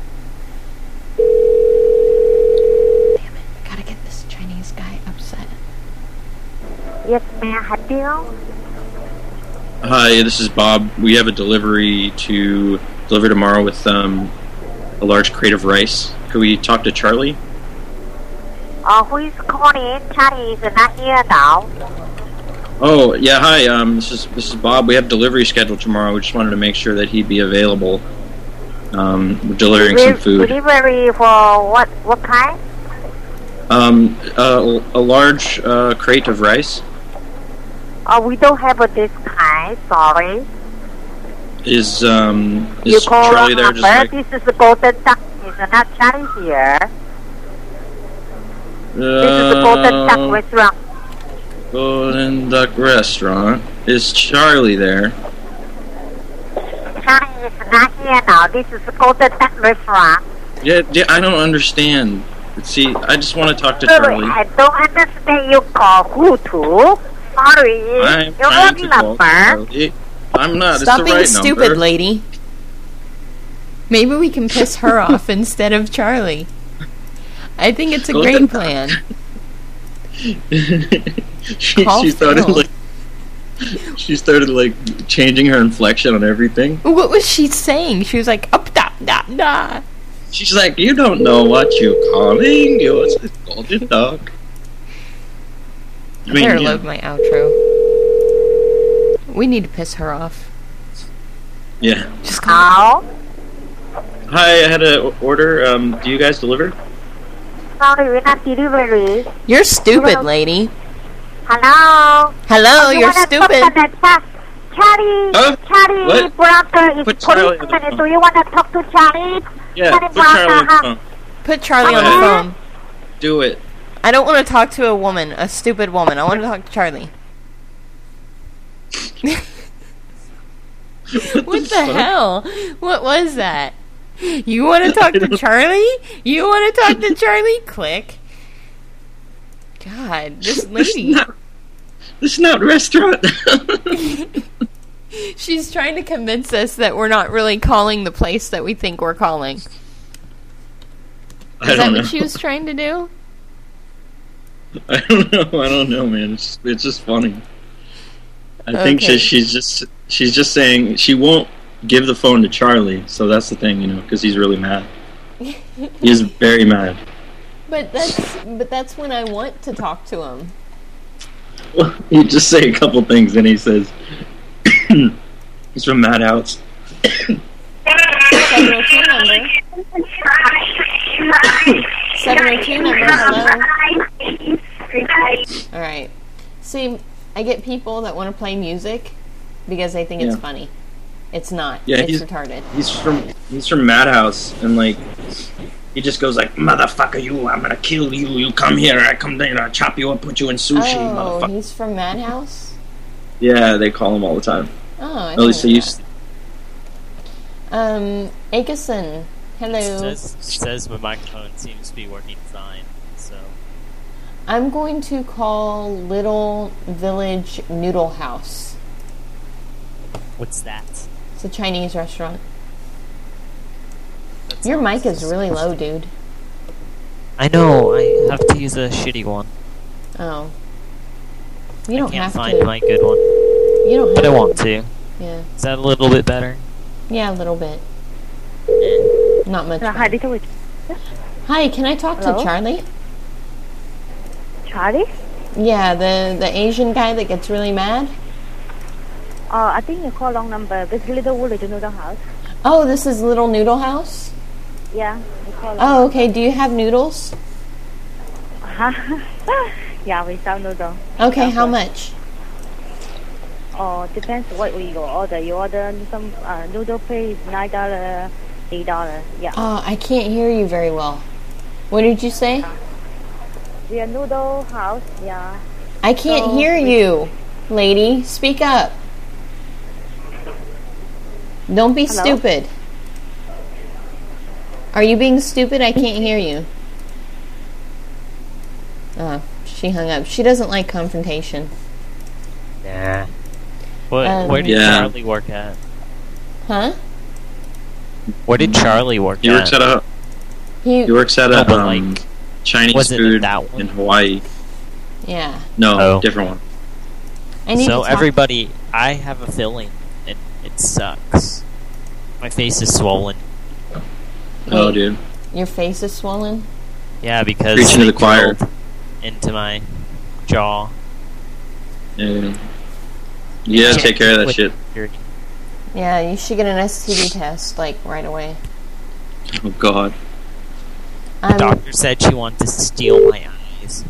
Damn it! I gotta get this Chinese guy upset. Yes, may I help you? Hi, this is Bob. We have a delivery to deliver tomorrow with a large crate of rice. Could we talk to Charlie? Who is calling? Charlie is not here now. Oh yeah, hi. This is Bob. We have delivery scheduled tomorrow. We just wanted to make sure that he'd be available. We're delivering some food. Delivery for what kind? A large crate of rice. We don't have this kind. Sorry. Is You call Charlie there? Just like, this is the Golden Duck. Is not Charlie here. This is the Golden Duck restaurant. Golden Duck Restaurant. Is Charlie there? Charlie is not here now. This is the Golden Duck restaurant. Yeah, I don't understand. See, I just want to talk to Sorry, Charlie. I don't understand you call who to. Sorry. I'm Your trying to call number. Charlie. I'm not. Stop it's the being right stupid, number. lady. Maybe we can piss her off instead of Charlie. I think it's a great plan. she started like changing her inflection on everything. What was she saying? She was like, up, da, da, da. She's like, you don't know what you're calling. You're a golden duck. I better load my outro. We need to piss her off. Yeah. Just call. Hi, I had an order. Do you guys deliver? Sorry, we're not delivery. You're stupid, lady. Hello. Hello, You you're wanna talk stupid. to the Charlie, Charlie What? Brother is Put Charlie on the policeman. phone. Do you want to talk to Charlie? Yeah, Charlie put Charlie on the Brother, phone. Put Charlie on the Okay. phone. Do it. I don't want to talk to a woman, a stupid woman. I want to talk to Charlie. What the hell? What was that? You want to talk to Charlie? You want to talk to Charlie? Click. God, this lady. This is not a restaurant. She's trying to convince us that we're not really calling the place that we think we're calling. Is that what she was trying to do? I don't know, man. It's just funny. I think she's just saying she won't give the phone to Charlie. So that's the thing, because he's really mad. He's very mad. But that's when I want to talk to him. Well, you just say a couple things, and he says he's from Madhouse. 702 number. 702 number. Hello. All right. See, I get people that want to play music because they think it's funny. It's not. Yeah, it's retarded. He's from Madhouse, and he just goes like, "Motherfucker, you! I'm gonna kill you! You come here! I come there! I chop you up, put you in sushi, motherfucker!" He's from Madhouse. Yeah, they call him all the time. Oh, at least they used to. Akeson, hello. It says my microphone seems to be working fine, so. I'm going to call Little Village Noodle House. What's that? It's a Chinese restaurant. Your mic is really low, dude. I know, I have to use a shitty one. Oh. You don't have to. I can't find my good one. You don't have but I want to. Yeah. Is that a little bit better? Yeah, a little bit. Not much. Hi, can I talk to Charlie? Charlie? Yeah, the Asian guy that gets really mad. I think you call wrong number. This Little Village Noodle House. Oh, this is Little Noodle House? Yeah, you call Oh, okay. Do you have noodles? Yeah, we sell noodle. Okay, how much? Oh, depends what you order. You order some noodle plate, $9, $8. Yeah. Oh, I can't hear you very well. What did you say? The noodle house, yeah. I can't hear you, lady. Speak up. Don't be stupid. Are you being stupid? I can't hear you. Oh, she hung up. She doesn't like confrontation. Nah. Where did Charlie work at? Huh? Where did Charlie work at? He works at He works at a Chinese food in Hawaii. Yeah. No, different one. So everybody, I have a filling, and it sucks. My face is swollen. Oh, dude. Your face is swollen? Yeah, because preaching to the choir into my jaw. Yeah. You gotta take care of that shit. Yeah, you should get an STD test, right away. Oh, God. The doctor said she wanted to steal my eyes.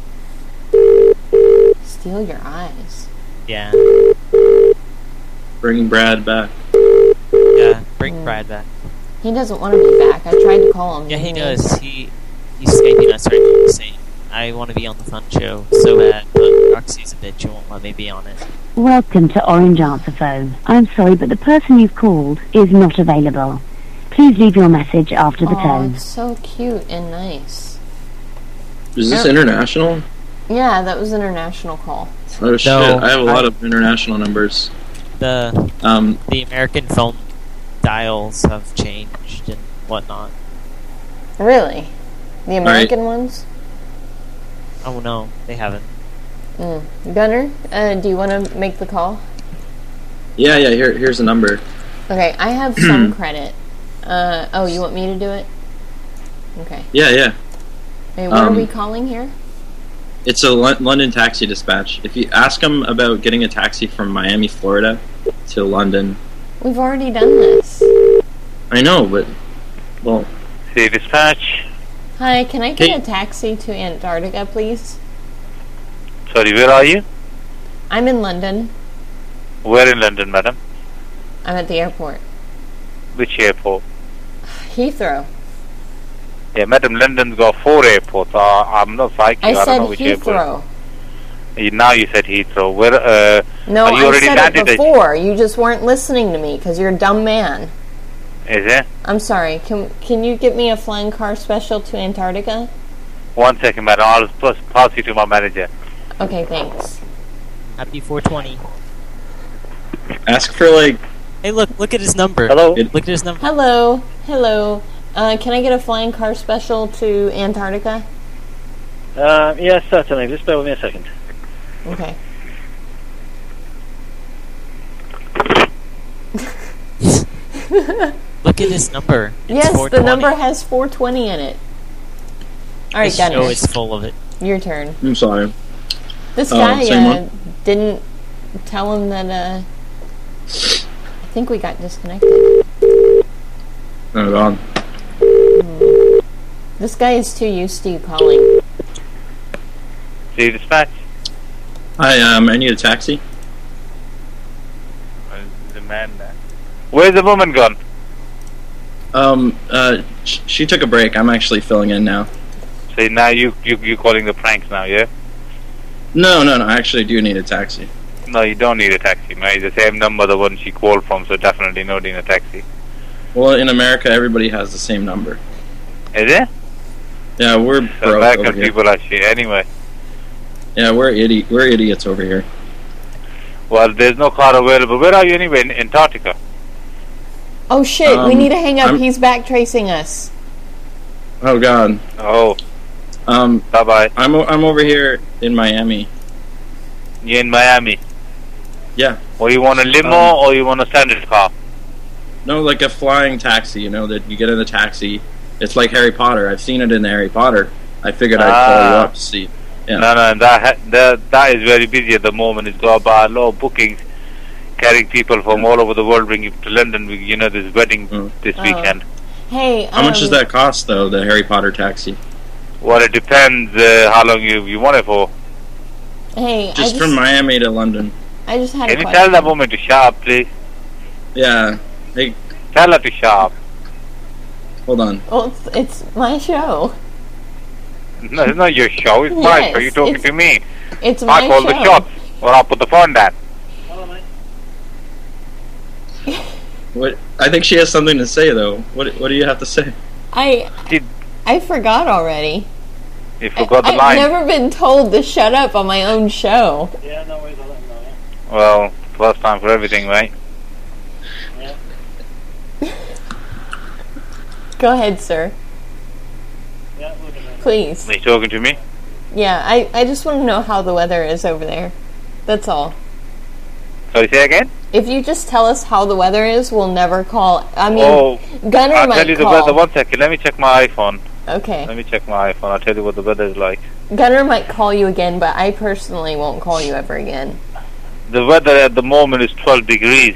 Steal your eyes? Yeah. Bring Brad back. Yeah, bring Brad back. He doesn't want to be back. I tried to call him. Yeah, he does. He's Skyping us right now saying, I want to be on the fun show so bad, but Roxy's a bitch, she won't let me be on it. Welcome to Orange Answer Phone. I'm sorry, but the person you've called is not available. Please leave your message after the tone. It's so cute and nice. Is this international? Yeah, that was an international call. Oh shit! I have a lot of international numbers. The American phone dials have changed and whatnot. Really? The American ones? Oh no, they haven't. Gunner, do you want to make the call? Yeah. Here's the number. Okay, I have some credit. You want me to do it? Okay. Yeah. Hey, what are we calling here? It's a London taxi dispatch. If you ask them about getting a taxi from Miami, Florida to London. We've already done this. I know, but... Well... See dispatch. Hi, can I get a taxi to Antarctica, please? Sorry, where are you? I'm in London. Where in London, madam? I'm at the airport. Which airport? Heathrow. Yeah, madam, London's got 4 airports. I'm not psychic. I don't know which Heathrow. airport. Now you said Heathrow. Where? No, you I already said landed it it? before. You just weren't listening to me because you're a dumb man. Is it? I'm sorry. Can you get me a flying car special to Antarctica? 1 second, madam. I'll pass you to my manager. Okay, thanks. Happy 420. Ask for like. Hey, look at his number. Hello. Look at his number. Hello. Can I get a flying car special to Antarctica? Yes, certainly. Just bear with me a second. Okay. Look at his number. It's Yes, 420. the number has 420 in it. All right, This show Gunner. is full of it. Your turn. I'm sorry. This Oh, guy same one? didn't tell him that. I think we got disconnected. Oh God. This guy is too used to you calling. See dispatch. Hi, I need a taxi. The man there. Where's the woman gone? She took a break. I'm actually filling in now. See, now you calling the pranks now, yeah? No, I actually do need a taxi. No, you don't need a taxi, mate. It's the same number the one she called from, so definitely no need a taxi. Well, in America, everybody has the same number. Is it? Yeah, we're broke over American here. people are shit anyway. Yeah, we're idiots over here. Well, there's no car available. Where are you anyway? In Antarctica? Oh shit! We need to hang up. He's back tracing us. Oh God. Oh. Bye bye. I'm over here in Miami. You're in Miami? Yeah. Or you want a limo or you want a standard car? No, like a flying taxi. You know that you get in the taxi. It's like Harry Potter. I've seen it in Harry Potter. I figured I'd call you up to see. Yeah. No, that is very busy at the moment. It's got about a lot of bookings, carrying people from all over the world, bringing to London. You know, this wedding this weekend. Hey. How much does that cost, though? The Harry Potter taxi? Well, it depends how long you want it for. Hey. Just from Miami to London. I just had Can a you question. tell that woman to shut up, please? Yeah. Hey. Tell her to shut up. Hold on. Well, it's my show. No, it's not your show. It's my show. You're talking to me. It's my I call show. the shots, or I'll put the phone down. What? I think she has something to say, though. What do you have to say? I forgot already. You forgot the I've line. never been told to shut up on my own show. Yeah, no worries. I'll let them know. Well, first time for everything, right? Go ahead, sir. Please. Are you talking to me? Yeah, I just want to know how the weather is over there. That's all. Sorry, say again? If you just tell us how the weather is, we'll never call. I mean, Gunner I'll might tell you the call. weather. 1 second. Let me check my iPhone. Okay. Let me check my iPhone. I'll tell you what the weather is like. Gunner might call you again, but I personally won't call you ever again. The weather at the moment is 12 degrees.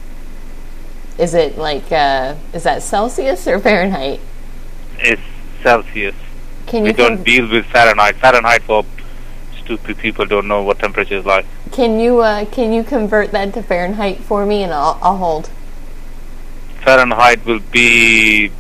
Is it like, is that Celsius or Fahrenheit? It's Celsius. Can We you don't deal with Fahrenheit. Fahrenheit for stupid people don't know what temperature is like. can you convert that to Fahrenheit for me, and I'll hold. Fahrenheit will be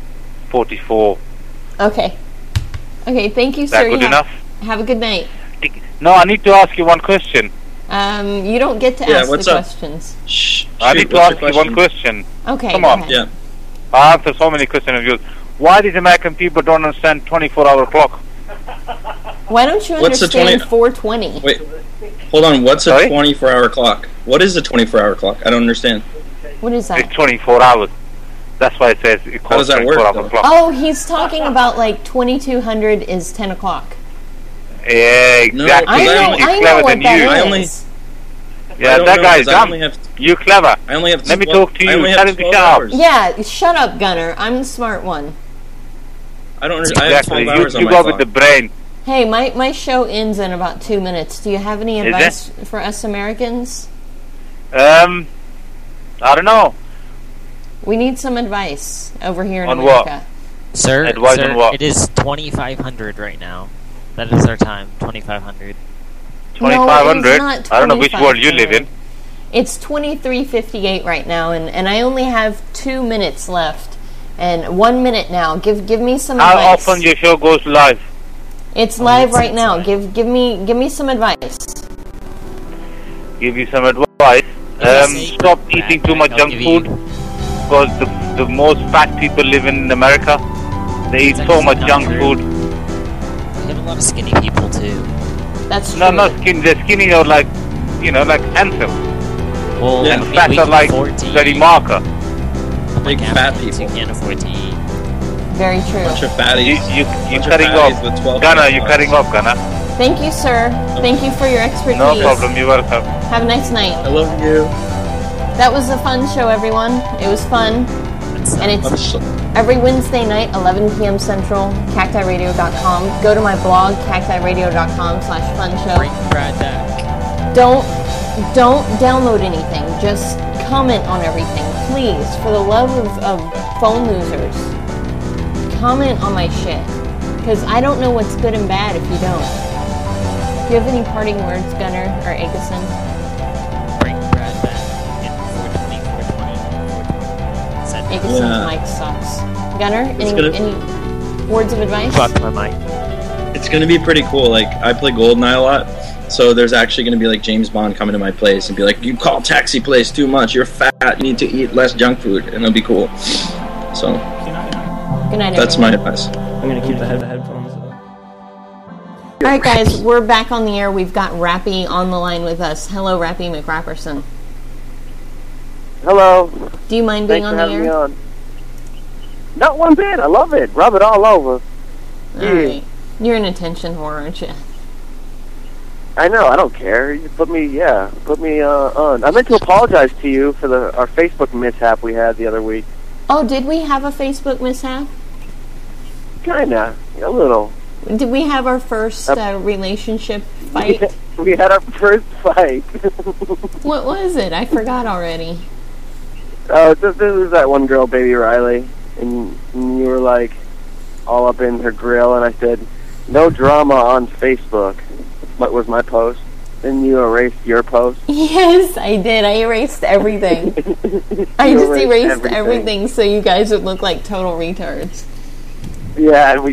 44. Okay. Okay. Thank you, Is that sir. good Yeah. enough? Have a good night. No, I need to ask you one question. You don't get to Yeah, ask what's the up? questions. I need to ask you one question. Okay. Come go on. ahead. Yeah. I answer so many questions of yours. Why these American people don't understand 24-hour clock? Why don't you What's the understand 20 420? Wait. Hold on. What's a 24-hour clock? What is a 24-hour clock? I don't understand. What is that? It's 24 hours. That's why it says it How does calls that work, 24-hour though? clock. Oh, he's talking about like 2200 is 10 o'clock. Yeah, exactly. I know, He's I know clever what than that you. is. I only. Yeah, I don't that know, guy is 'cause I dumb. only have- You clever. I only have. Let me 12 talk to I you. only Tell have him to 12 shut up. hours. Yeah, shut up, Gunner. I'm the smart one. I don't understand. I have 12 Exactly. hours on You my go clock. with the brain. Hey, my show ends in about 2 minutes. Do you have any Is advice for us Americans? I don't know. We need some advice over here in On what? America. Sir, Advise sir, on what? it is 2500 right now. That is our time, 2500. 2500? not I don't know which world you live in. It's 23:58 right now, and I only have 2 minutes left, and 1 minute now. Give me some How advice. often your show goes live? It's live right now. Give me some advice. give you some advice. Stop eating too much junk food, because the most fat people live in America. They eat so much junk food. We have a lot of skinny people too. That's true. No, not skinny. They're skinny or like, like handsome. Well, and I mean, fat we are can like afford to very eat. marker. Big fat people. You can't afford to eat. Very true. Bunch of fatties. You're cutting off. Gunnar, you're cutting off, Gunnar. Thank you, sir. Thank you for your expertise. No problem. You're welcome. Have a nice night. I love you. That was a fun show, everyone. It was fun. And it's every Wednesday night, 11 p.m. Central, cactiradio.com. Go to my blog, cactiradio.com/funshow. Bring Brad back. Don't download anything. Just comment on everything, please. For the love of phone losers, comment on my shit. Because I don't know what's good and bad if you don't. Do you have any parting words, Gunnar or Agason? Bring Brad back. Get 420. Agason's mic sucks. Gunnar, any words of advice? Fuck my mic. It's going to be pretty cool. Like, I play GoldenEye a lot, so there's actually going to be like James Bond coming to my place and be like, you call taxi place too much, you're fat, you need to eat less junk food, and it'll be cool. So, good night, that's my advice. I'm going to keep the headphones. Alright guys, we're back on the air. We've got Rappy on the line with us. Hello, Rappy McRapperson. Hello. Do you mind being Thanks on for the having air? me on. Not one bit. I love it. Rub it all over. Alright. You're an attention whore, aren't you? I know. I don't care. You put me on. I meant to apologize to you for our Facebook mishap we had the other week. Oh, did we have a Facebook mishap? Kinda. A little. Did we have our first relationship fight? We had our first fight. What was it? I forgot already. Oh, this was that one girl, Baby Riley, and you were like all up in her grill, and I said, "No drama on Facebook." What was my post? Then you erased your post. Yes, I did. I erased everything. I just erased everything so you guys would look like total retards. Yeah, and we.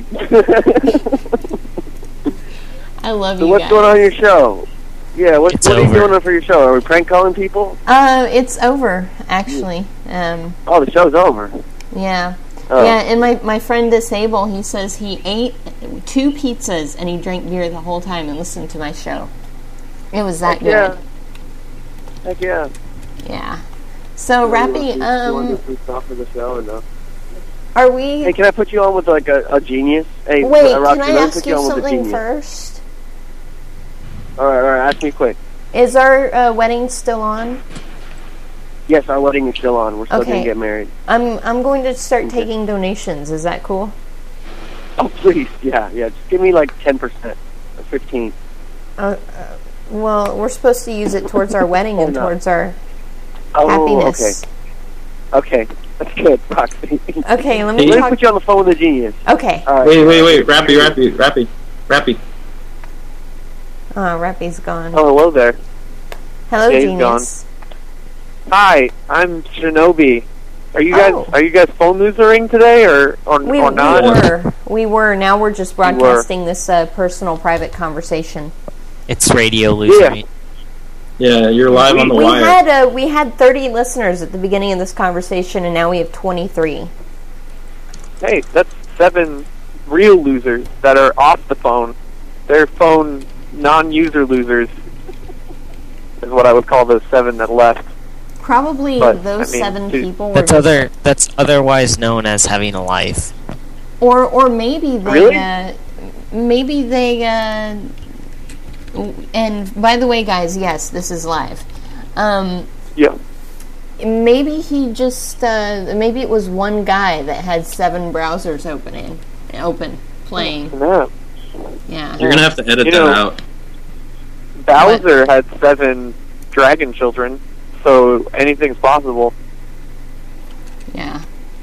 I love so you what's guys. going on in your show? Yeah, what are you doing for your show? Are we prank calling people? It's over, actually. Oh, the show's over. Yeah. Oh. Yeah, and my friend Disable, he says he ate 2 pizzas and he drank beer the whole time and listened to my show. It was that good. Yeah. Heck yeah. Yeah. So, Rappy, you want to do some stuff for the show or no? Are we... Hey, can I put you on with like a genius? Hey, wait, Roxy, can I ask put you on with a something genius. first? Alright, ask me quick. Is our wedding still on? Yes, our wedding is still on. We're still Okay. going to get married. I'm going to start taking donations. Is that cool? Oh, please. Yeah. Just give me like 10% or 15. Well, we're supposed to use it towards our wedding and towards our happiness. Okay. That's good, Roxy. Okay, let me put you on the phone with a genius. Okay. All right. Wait. Rappy. Oh, Rappy's gone. Oh, hello there. Hello, yeah, genius. Hi, I'm Shinobi. Are you guys phone losering today or not? We were. Now we're just broadcasting this personal, private conversation. It's radio losing. Yeah, you're live on the wire. We had 30 listeners at the beginning of this conversation, and now we have 23. Hey, that's 7 real losers that are off the phone. They're phone non-user losers is what I would call those 7 that left. Probably those 7 people were That's otherwise known as having a life. Or maybe they Really? and by the way, guys, yes, this is live. Yeah. Maybe he just maybe it was one guy that had 7 browsers open playing. Yeah. You're gonna have to edit that out. Bowser had 7 dragon children, so anything's possible. Yeah.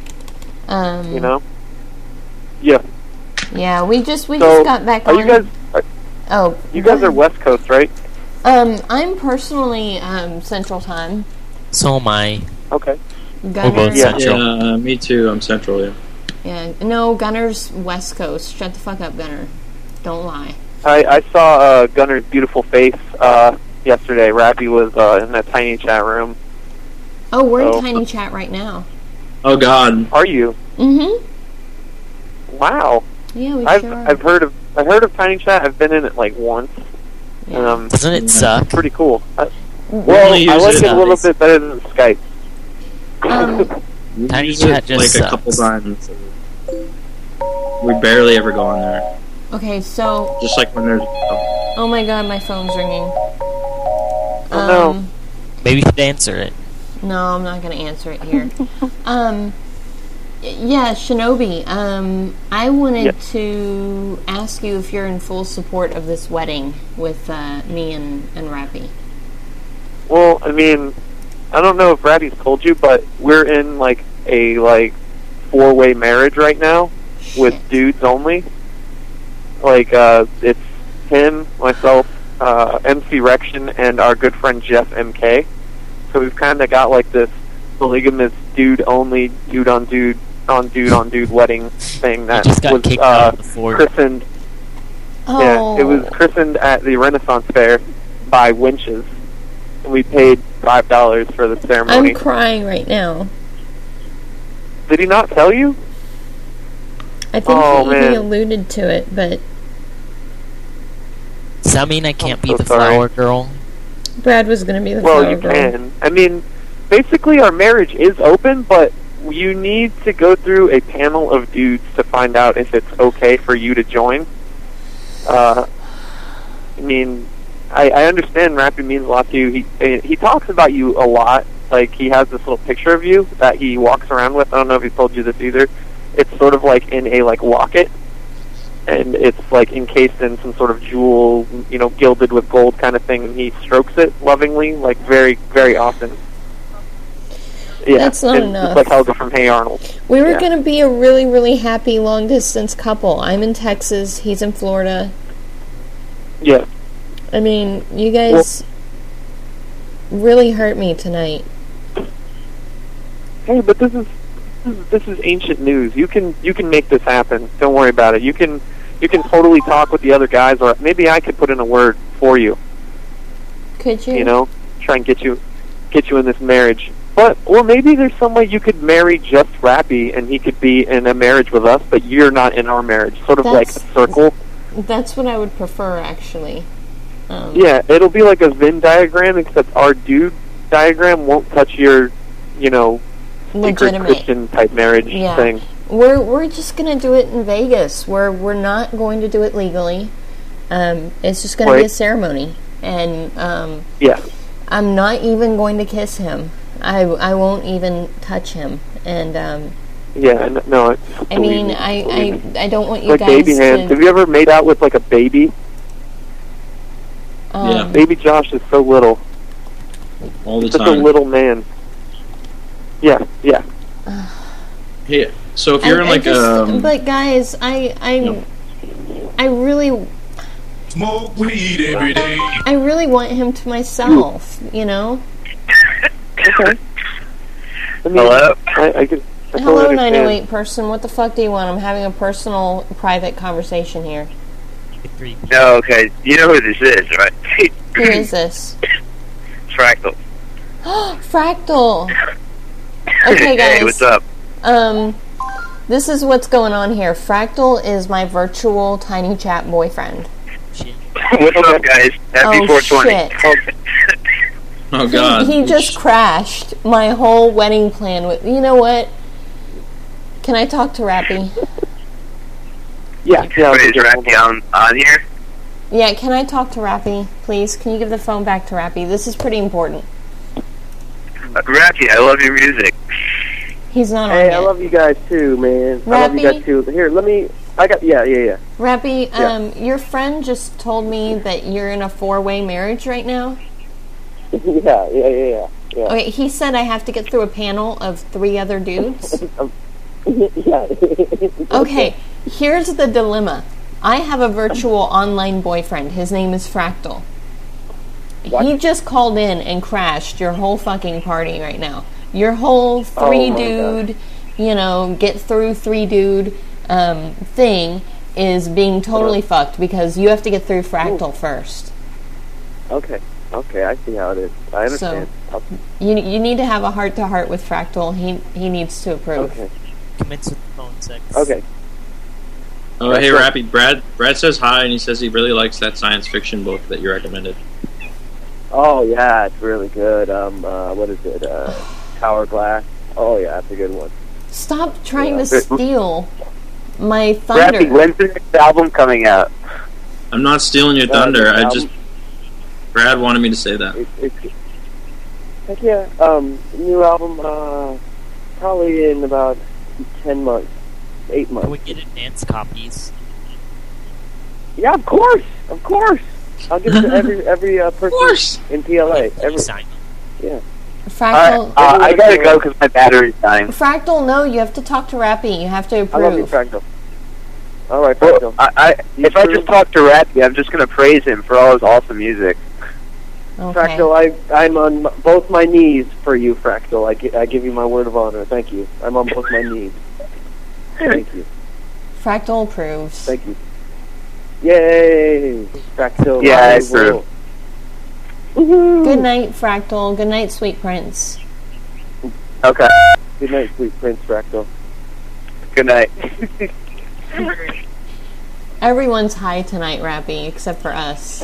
Yeah. Yeah, we just got back on. You guys are West Coast, right? I'm personally Central Time. So am I. Okay. We're both Central. Yeah, me too. I'm Central, yeah. Yeah. No, Gunner's West Coast. Shut the fuck up, Gunner. Don't lie. I saw Gunner's beautiful face yesterday. Rappy was in that tiny chat room. Oh, we're in Tiny Chat right now. Oh God. Are you? Mm-hmm. Wow. Yeah, we I've sure are. I've heard of Tiny Chat. I've been in it like once. Doesn't it suck? Pretty cool. Well, I like it a little bit better than Skype. Tiny use Chat it, just like a couple times. We barely ever go on there. Okay, so... Just like when there's... Oh my God, my phone's ringing. No. Maybe you should answer it. No, I'm not going to answer it here. Yeah, Shinobi, I wanted to ask you if you're in full support of this wedding with me and Rappy. Well, I mean, I don't know if Rappy's told you, but we're in like a four-way marriage right now with dudes only. Like, it's him, myself, MC Rection, and our good friend Jeff MK. So we've kind of got like this polygamous dude-only, dude-on-dude wedding thing that was christened. Oh. Yeah, it was christened at the Renaissance Fair by Winches. And we paid $5 for the ceremony. I'm crying right now. Did he not tell you? I think he alluded to it, but... Does that mean I can't be the flower girl? Brad was going to be the flower girl. Well, you can. I mean, basically our marriage is open, but you need to go through a panel of dudes to find out if it's okay for you to join. I mean, I understand Rappy means a lot to you. He talks about you a lot. Like, he has this little picture of you that he walks around with. I don't know if he told you this either. It's sort of like in a locket, and it's like encased in some sort of jewel, gilded with gold kind of thing, and he strokes it lovingly, like very, very often. Yeah, that's not enough. It's like Helga from Hey Arnold. We were going to be a really, really happy long-distance couple. I'm in Texas. He's in Florida. Yeah. I mean, you guys really hurt me tonight. Hey, but this is ancient news. You can make this happen. Don't worry about it. You can totally talk with the other guys, or maybe I could put in a word for you. Could you? Try and get you in this marriage. Or maybe there's some way you could marry just Rappy, and he could be in a marriage with us, but you're not in our marriage. Sort of like a circle. That's what I would prefer, actually. Yeah, it'll be like a Venn diagram, except our dude diagram won't touch your, secret Christian type marriage thing. We're just gonna do it in Vegas. We're not going to do it legally. It's just gonna be a ceremony, and I'm not even going to kiss him. I won't even touch him, and no. I mean, I don't want you like guys baby hands. Have you ever made out with like a baby? Yeah. Baby Josh is so little. All the Just time. a little man. Yeah. Hey, so if you're in but guys, I really smoke weed every day. I really want him to myself, Okay. Hello? Hello, 908 person. What the fuck do you want? I'm having a personal, private conversation here. No, okay. You know who this is, right? Who is this? Fractal. Fractal. Okay, guys. Hey, what's up? This is what's going on here. Fractal is my virtual Tiny Chat boyfriend. What's up, guys? Happy 420. Shit. Oh, God. He just crashed my whole wedding plan with... You know what? Can I talk to Rappy? Yeah. Is Rappy on here? Yeah, can I talk to Rappy, please? Can you give the phone back to Rappy? This is pretty important. Rappy, I love your music. He's not on Hey, yet. I love you guys too, man. I love you guys too. Here, yeah. Rappy, your friend just told me that you're in a 4-way marriage right now? Yeah. Okay, he said I have to get through a panel of 3 other dudes? Yeah. Okay, here's the dilemma. I have a virtual online boyfriend. His name is Fractal. What? He just called in and crashed your whole fucking party right now. Your whole 3-dude, get through 3-dude thing is being totally fucked because you have to get through Fractal first. Okay. Okay, I see how it is. I understand. So, you need to have a heart-to-heart with Fractal. He needs to approve. Okay. Commits with phone sex. Okay. Oh, hey, Rappy. Brad says hi, and he says he really likes that science fiction book that you recommended. Oh, yeah, it's really good. What is it? Tower Glass. Oh, yeah, that's a good one. Stop trying to steal my thunder. Rappy, when's the next album coming out? I'm not stealing your thunder. Brad wanted me to say that. Heck yeah. New album, probably in about 10 months. 8 months. Can we get advance copies? Yeah, of course. I'll give it to every person in PLA. Yeah. Fractal. I gotta go because my battery's dying. Fractal, no, you have to talk to Rappy. You have to approve. I love you, Fractal. All right, Fractal. If I just talk to Rappy, I'm just gonna praise him for all his awesome music. Okay. Fractal, I'm on both my knees for you, Fractal. I give you my word of honor. Thank you. I'm on both my knees. Thank you. Fractal approves. Thank you. Yay! Fractal. Yeah, I approve. Good night, Fractal. Good night, Sweet Prince. Okay. Good night, Sweet Prince, Fractal. Good night. Everyone's high tonight, Rappy, except for us.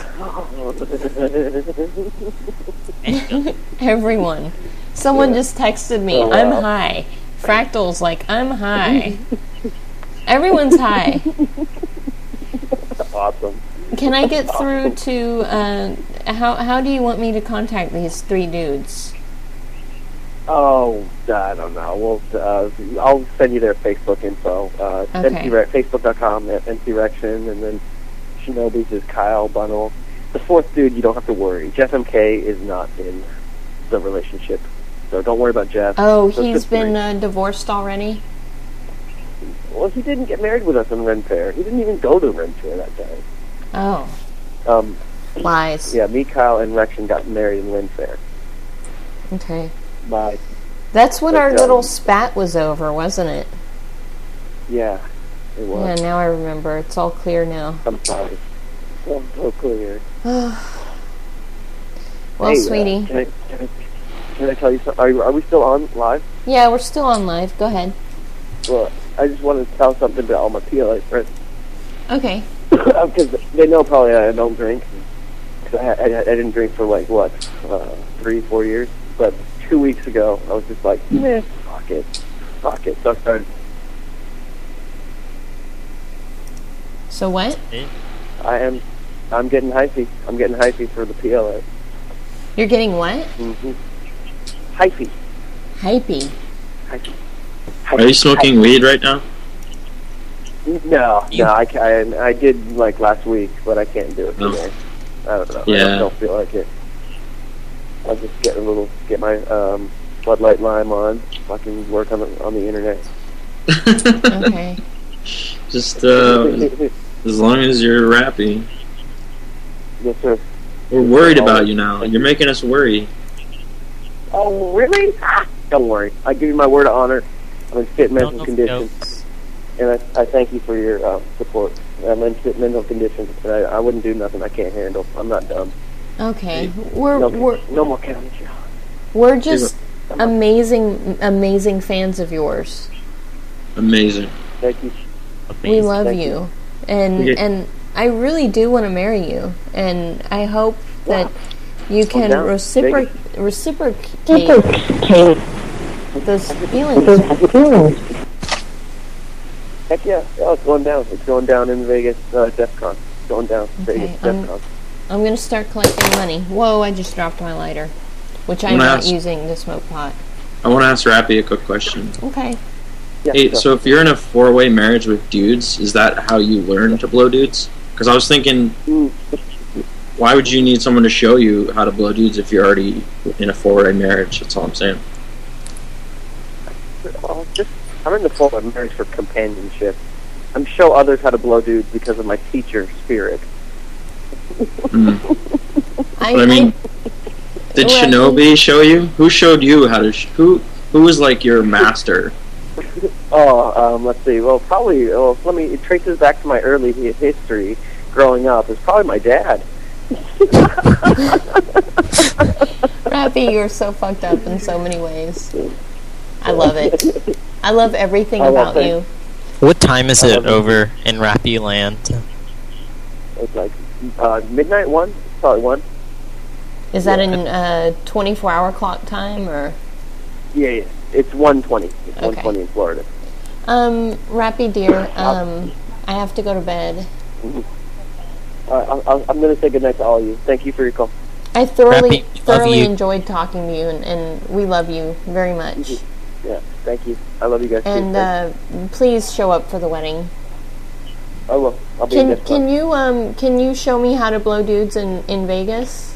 Everyone. Someone just texted me, I'm high. Fractal's like, I'm high. Everyone's high. Awesome. Can I get through to, how do you want me to contact these three dudes? Oh, I don't know. I'll send you their Facebook info. Okay. Facebook.com, NCRection, and then Shinobi's is Kyle Bunnell. The fourth dude, you don't have to worry. Jeff MK is not in the relationship, so don't worry about Jeff. Oh, he's been divorced already? Well, he didn't get married with us in Ren Fair. He didn't even go to Ren Fair that day. Oh. Lies. Yeah, me, Kyle, and Rection got married in Ren Fair. Okay. Bye. That's when our little spat was over, wasn't it? Yeah, it was. Yeah, now I remember. It's all clear now. I'm sorry. I'm so clear. Well, hey, sweetie. Can I tell you something? Are we still on live? Yeah, we're still on live. Go ahead. Well, I just wanted to tell something to all my PLA friends. Okay. Because they know probably I don't drink. Cause I didn't drink for 3-4 years. But 2 weeks ago, I was just like, meh, fuck it. So I started. So what? I'm getting hyphy. I'm getting hyphy for the PLA. You're getting what? Mm-hmm. Hyphy. Hypey. Hyphy. Are you smoking weed right now? No, I did last week, but I can't do it today. I don't know. Yeah. I don't feel like it. I'll just get my Bud Light Lime on, fucking work on the internet. Okay. Just as long as you're Rappy. Yes, sir. We're worried about you now. You're making us worry. Oh, really? Don't worry. I give you my word of honor. I'm in fit mental condition. And I thank you for your support. I'm in fit mental condition, and I wouldn't do nothing I can't handle. I'm not dumb. Okay. No more counting. We're just amazing fans of yours. Amazing. Thank you. We love you. And I really do want to marry you. And I hope that you can reciprocate those feelings. Heck yeah. Oh, it's going down. It's going down in Vegas, DEF CON. It's going down. Vegas, DEF CON. I'm going to start collecting money. Whoa, I just dropped my lighter, which I'm not using to smoke pot. I want to ask Rappy a quick question. Okay. Yeah, hey, so if you're in a 4-way marriage with dudes, is that how you learn to blow dudes? Because I was thinking, why would you need someone to show you how to blow dudes if you're already in a 4-way marriage? That's all I'm saying. Well, I'm in the 4-way marriage for companionship. I'm show others how to blow dudes because of my teacher spirit. I mean, did Shinobi show you? Who showed you how to? Who was like your master? Let's see. Well, probably. It traces back to my early history growing up. It's probably my dad. Rappy, you're so fucked up in so many ways. I love it. I love everything about you. What time is it over in Rappy Land? It's like midnight, 1? Probably 1. Is that in 24-hour clock time, or? Yeah. It's 1:20. It's 1:20 in Florida. Rappy dear, I have to go to bed. I'm going to say goodnight to all of you. Thank you for your call. I thoroughly enjoyed talking to you, and we love you very much. Yeah, thank you. I love you guys too. And please show up for the wedding. I will. I'll be in Can you show me how to blow dudes in Vegas?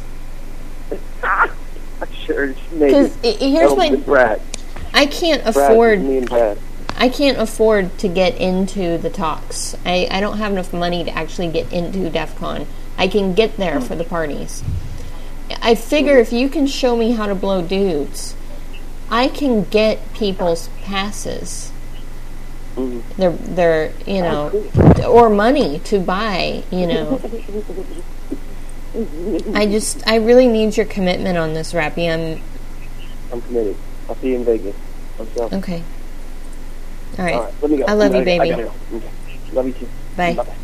Sure, maybe. Here's my Brad. I can't afford. I can't afford to get into the talks. I don't have enough money to actually get into DEF CON. I can get there for the parties. I figure if you can show me how to blow dudes, I can get people's passes. They're or money to buy, I really need your commitment on this, Rappy. I'm committed. I'll see you in Vegas. Okay. All right. Let me go. I love you, baby. Okay. Love you too. Bye. Bye-bye.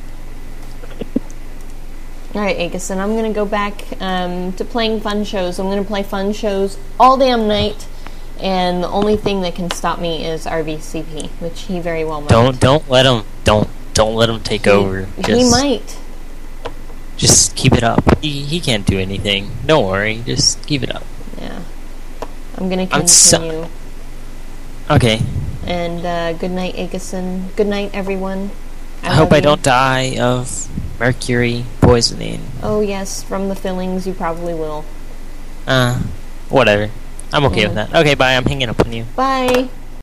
All right, Akeson, I'm going to go back to playing fun shows. I'm going to play fun shows all damn night, and the only thing that can stop me is RVCP, which he very well might. Don't let him. Don't let him take over. He might. Just keep it up. He can't do anything. Don't worry. Just keep it up. Yeah. I'm going to continue. Okay. And good night, Akeson. Good night, everyone. I hope I don't die of mercury poisoning. Oh, yes. From the fillings, you probably will. Whatever. I'm okay with that. Okay, bye. I'm hanging up on you. Bye.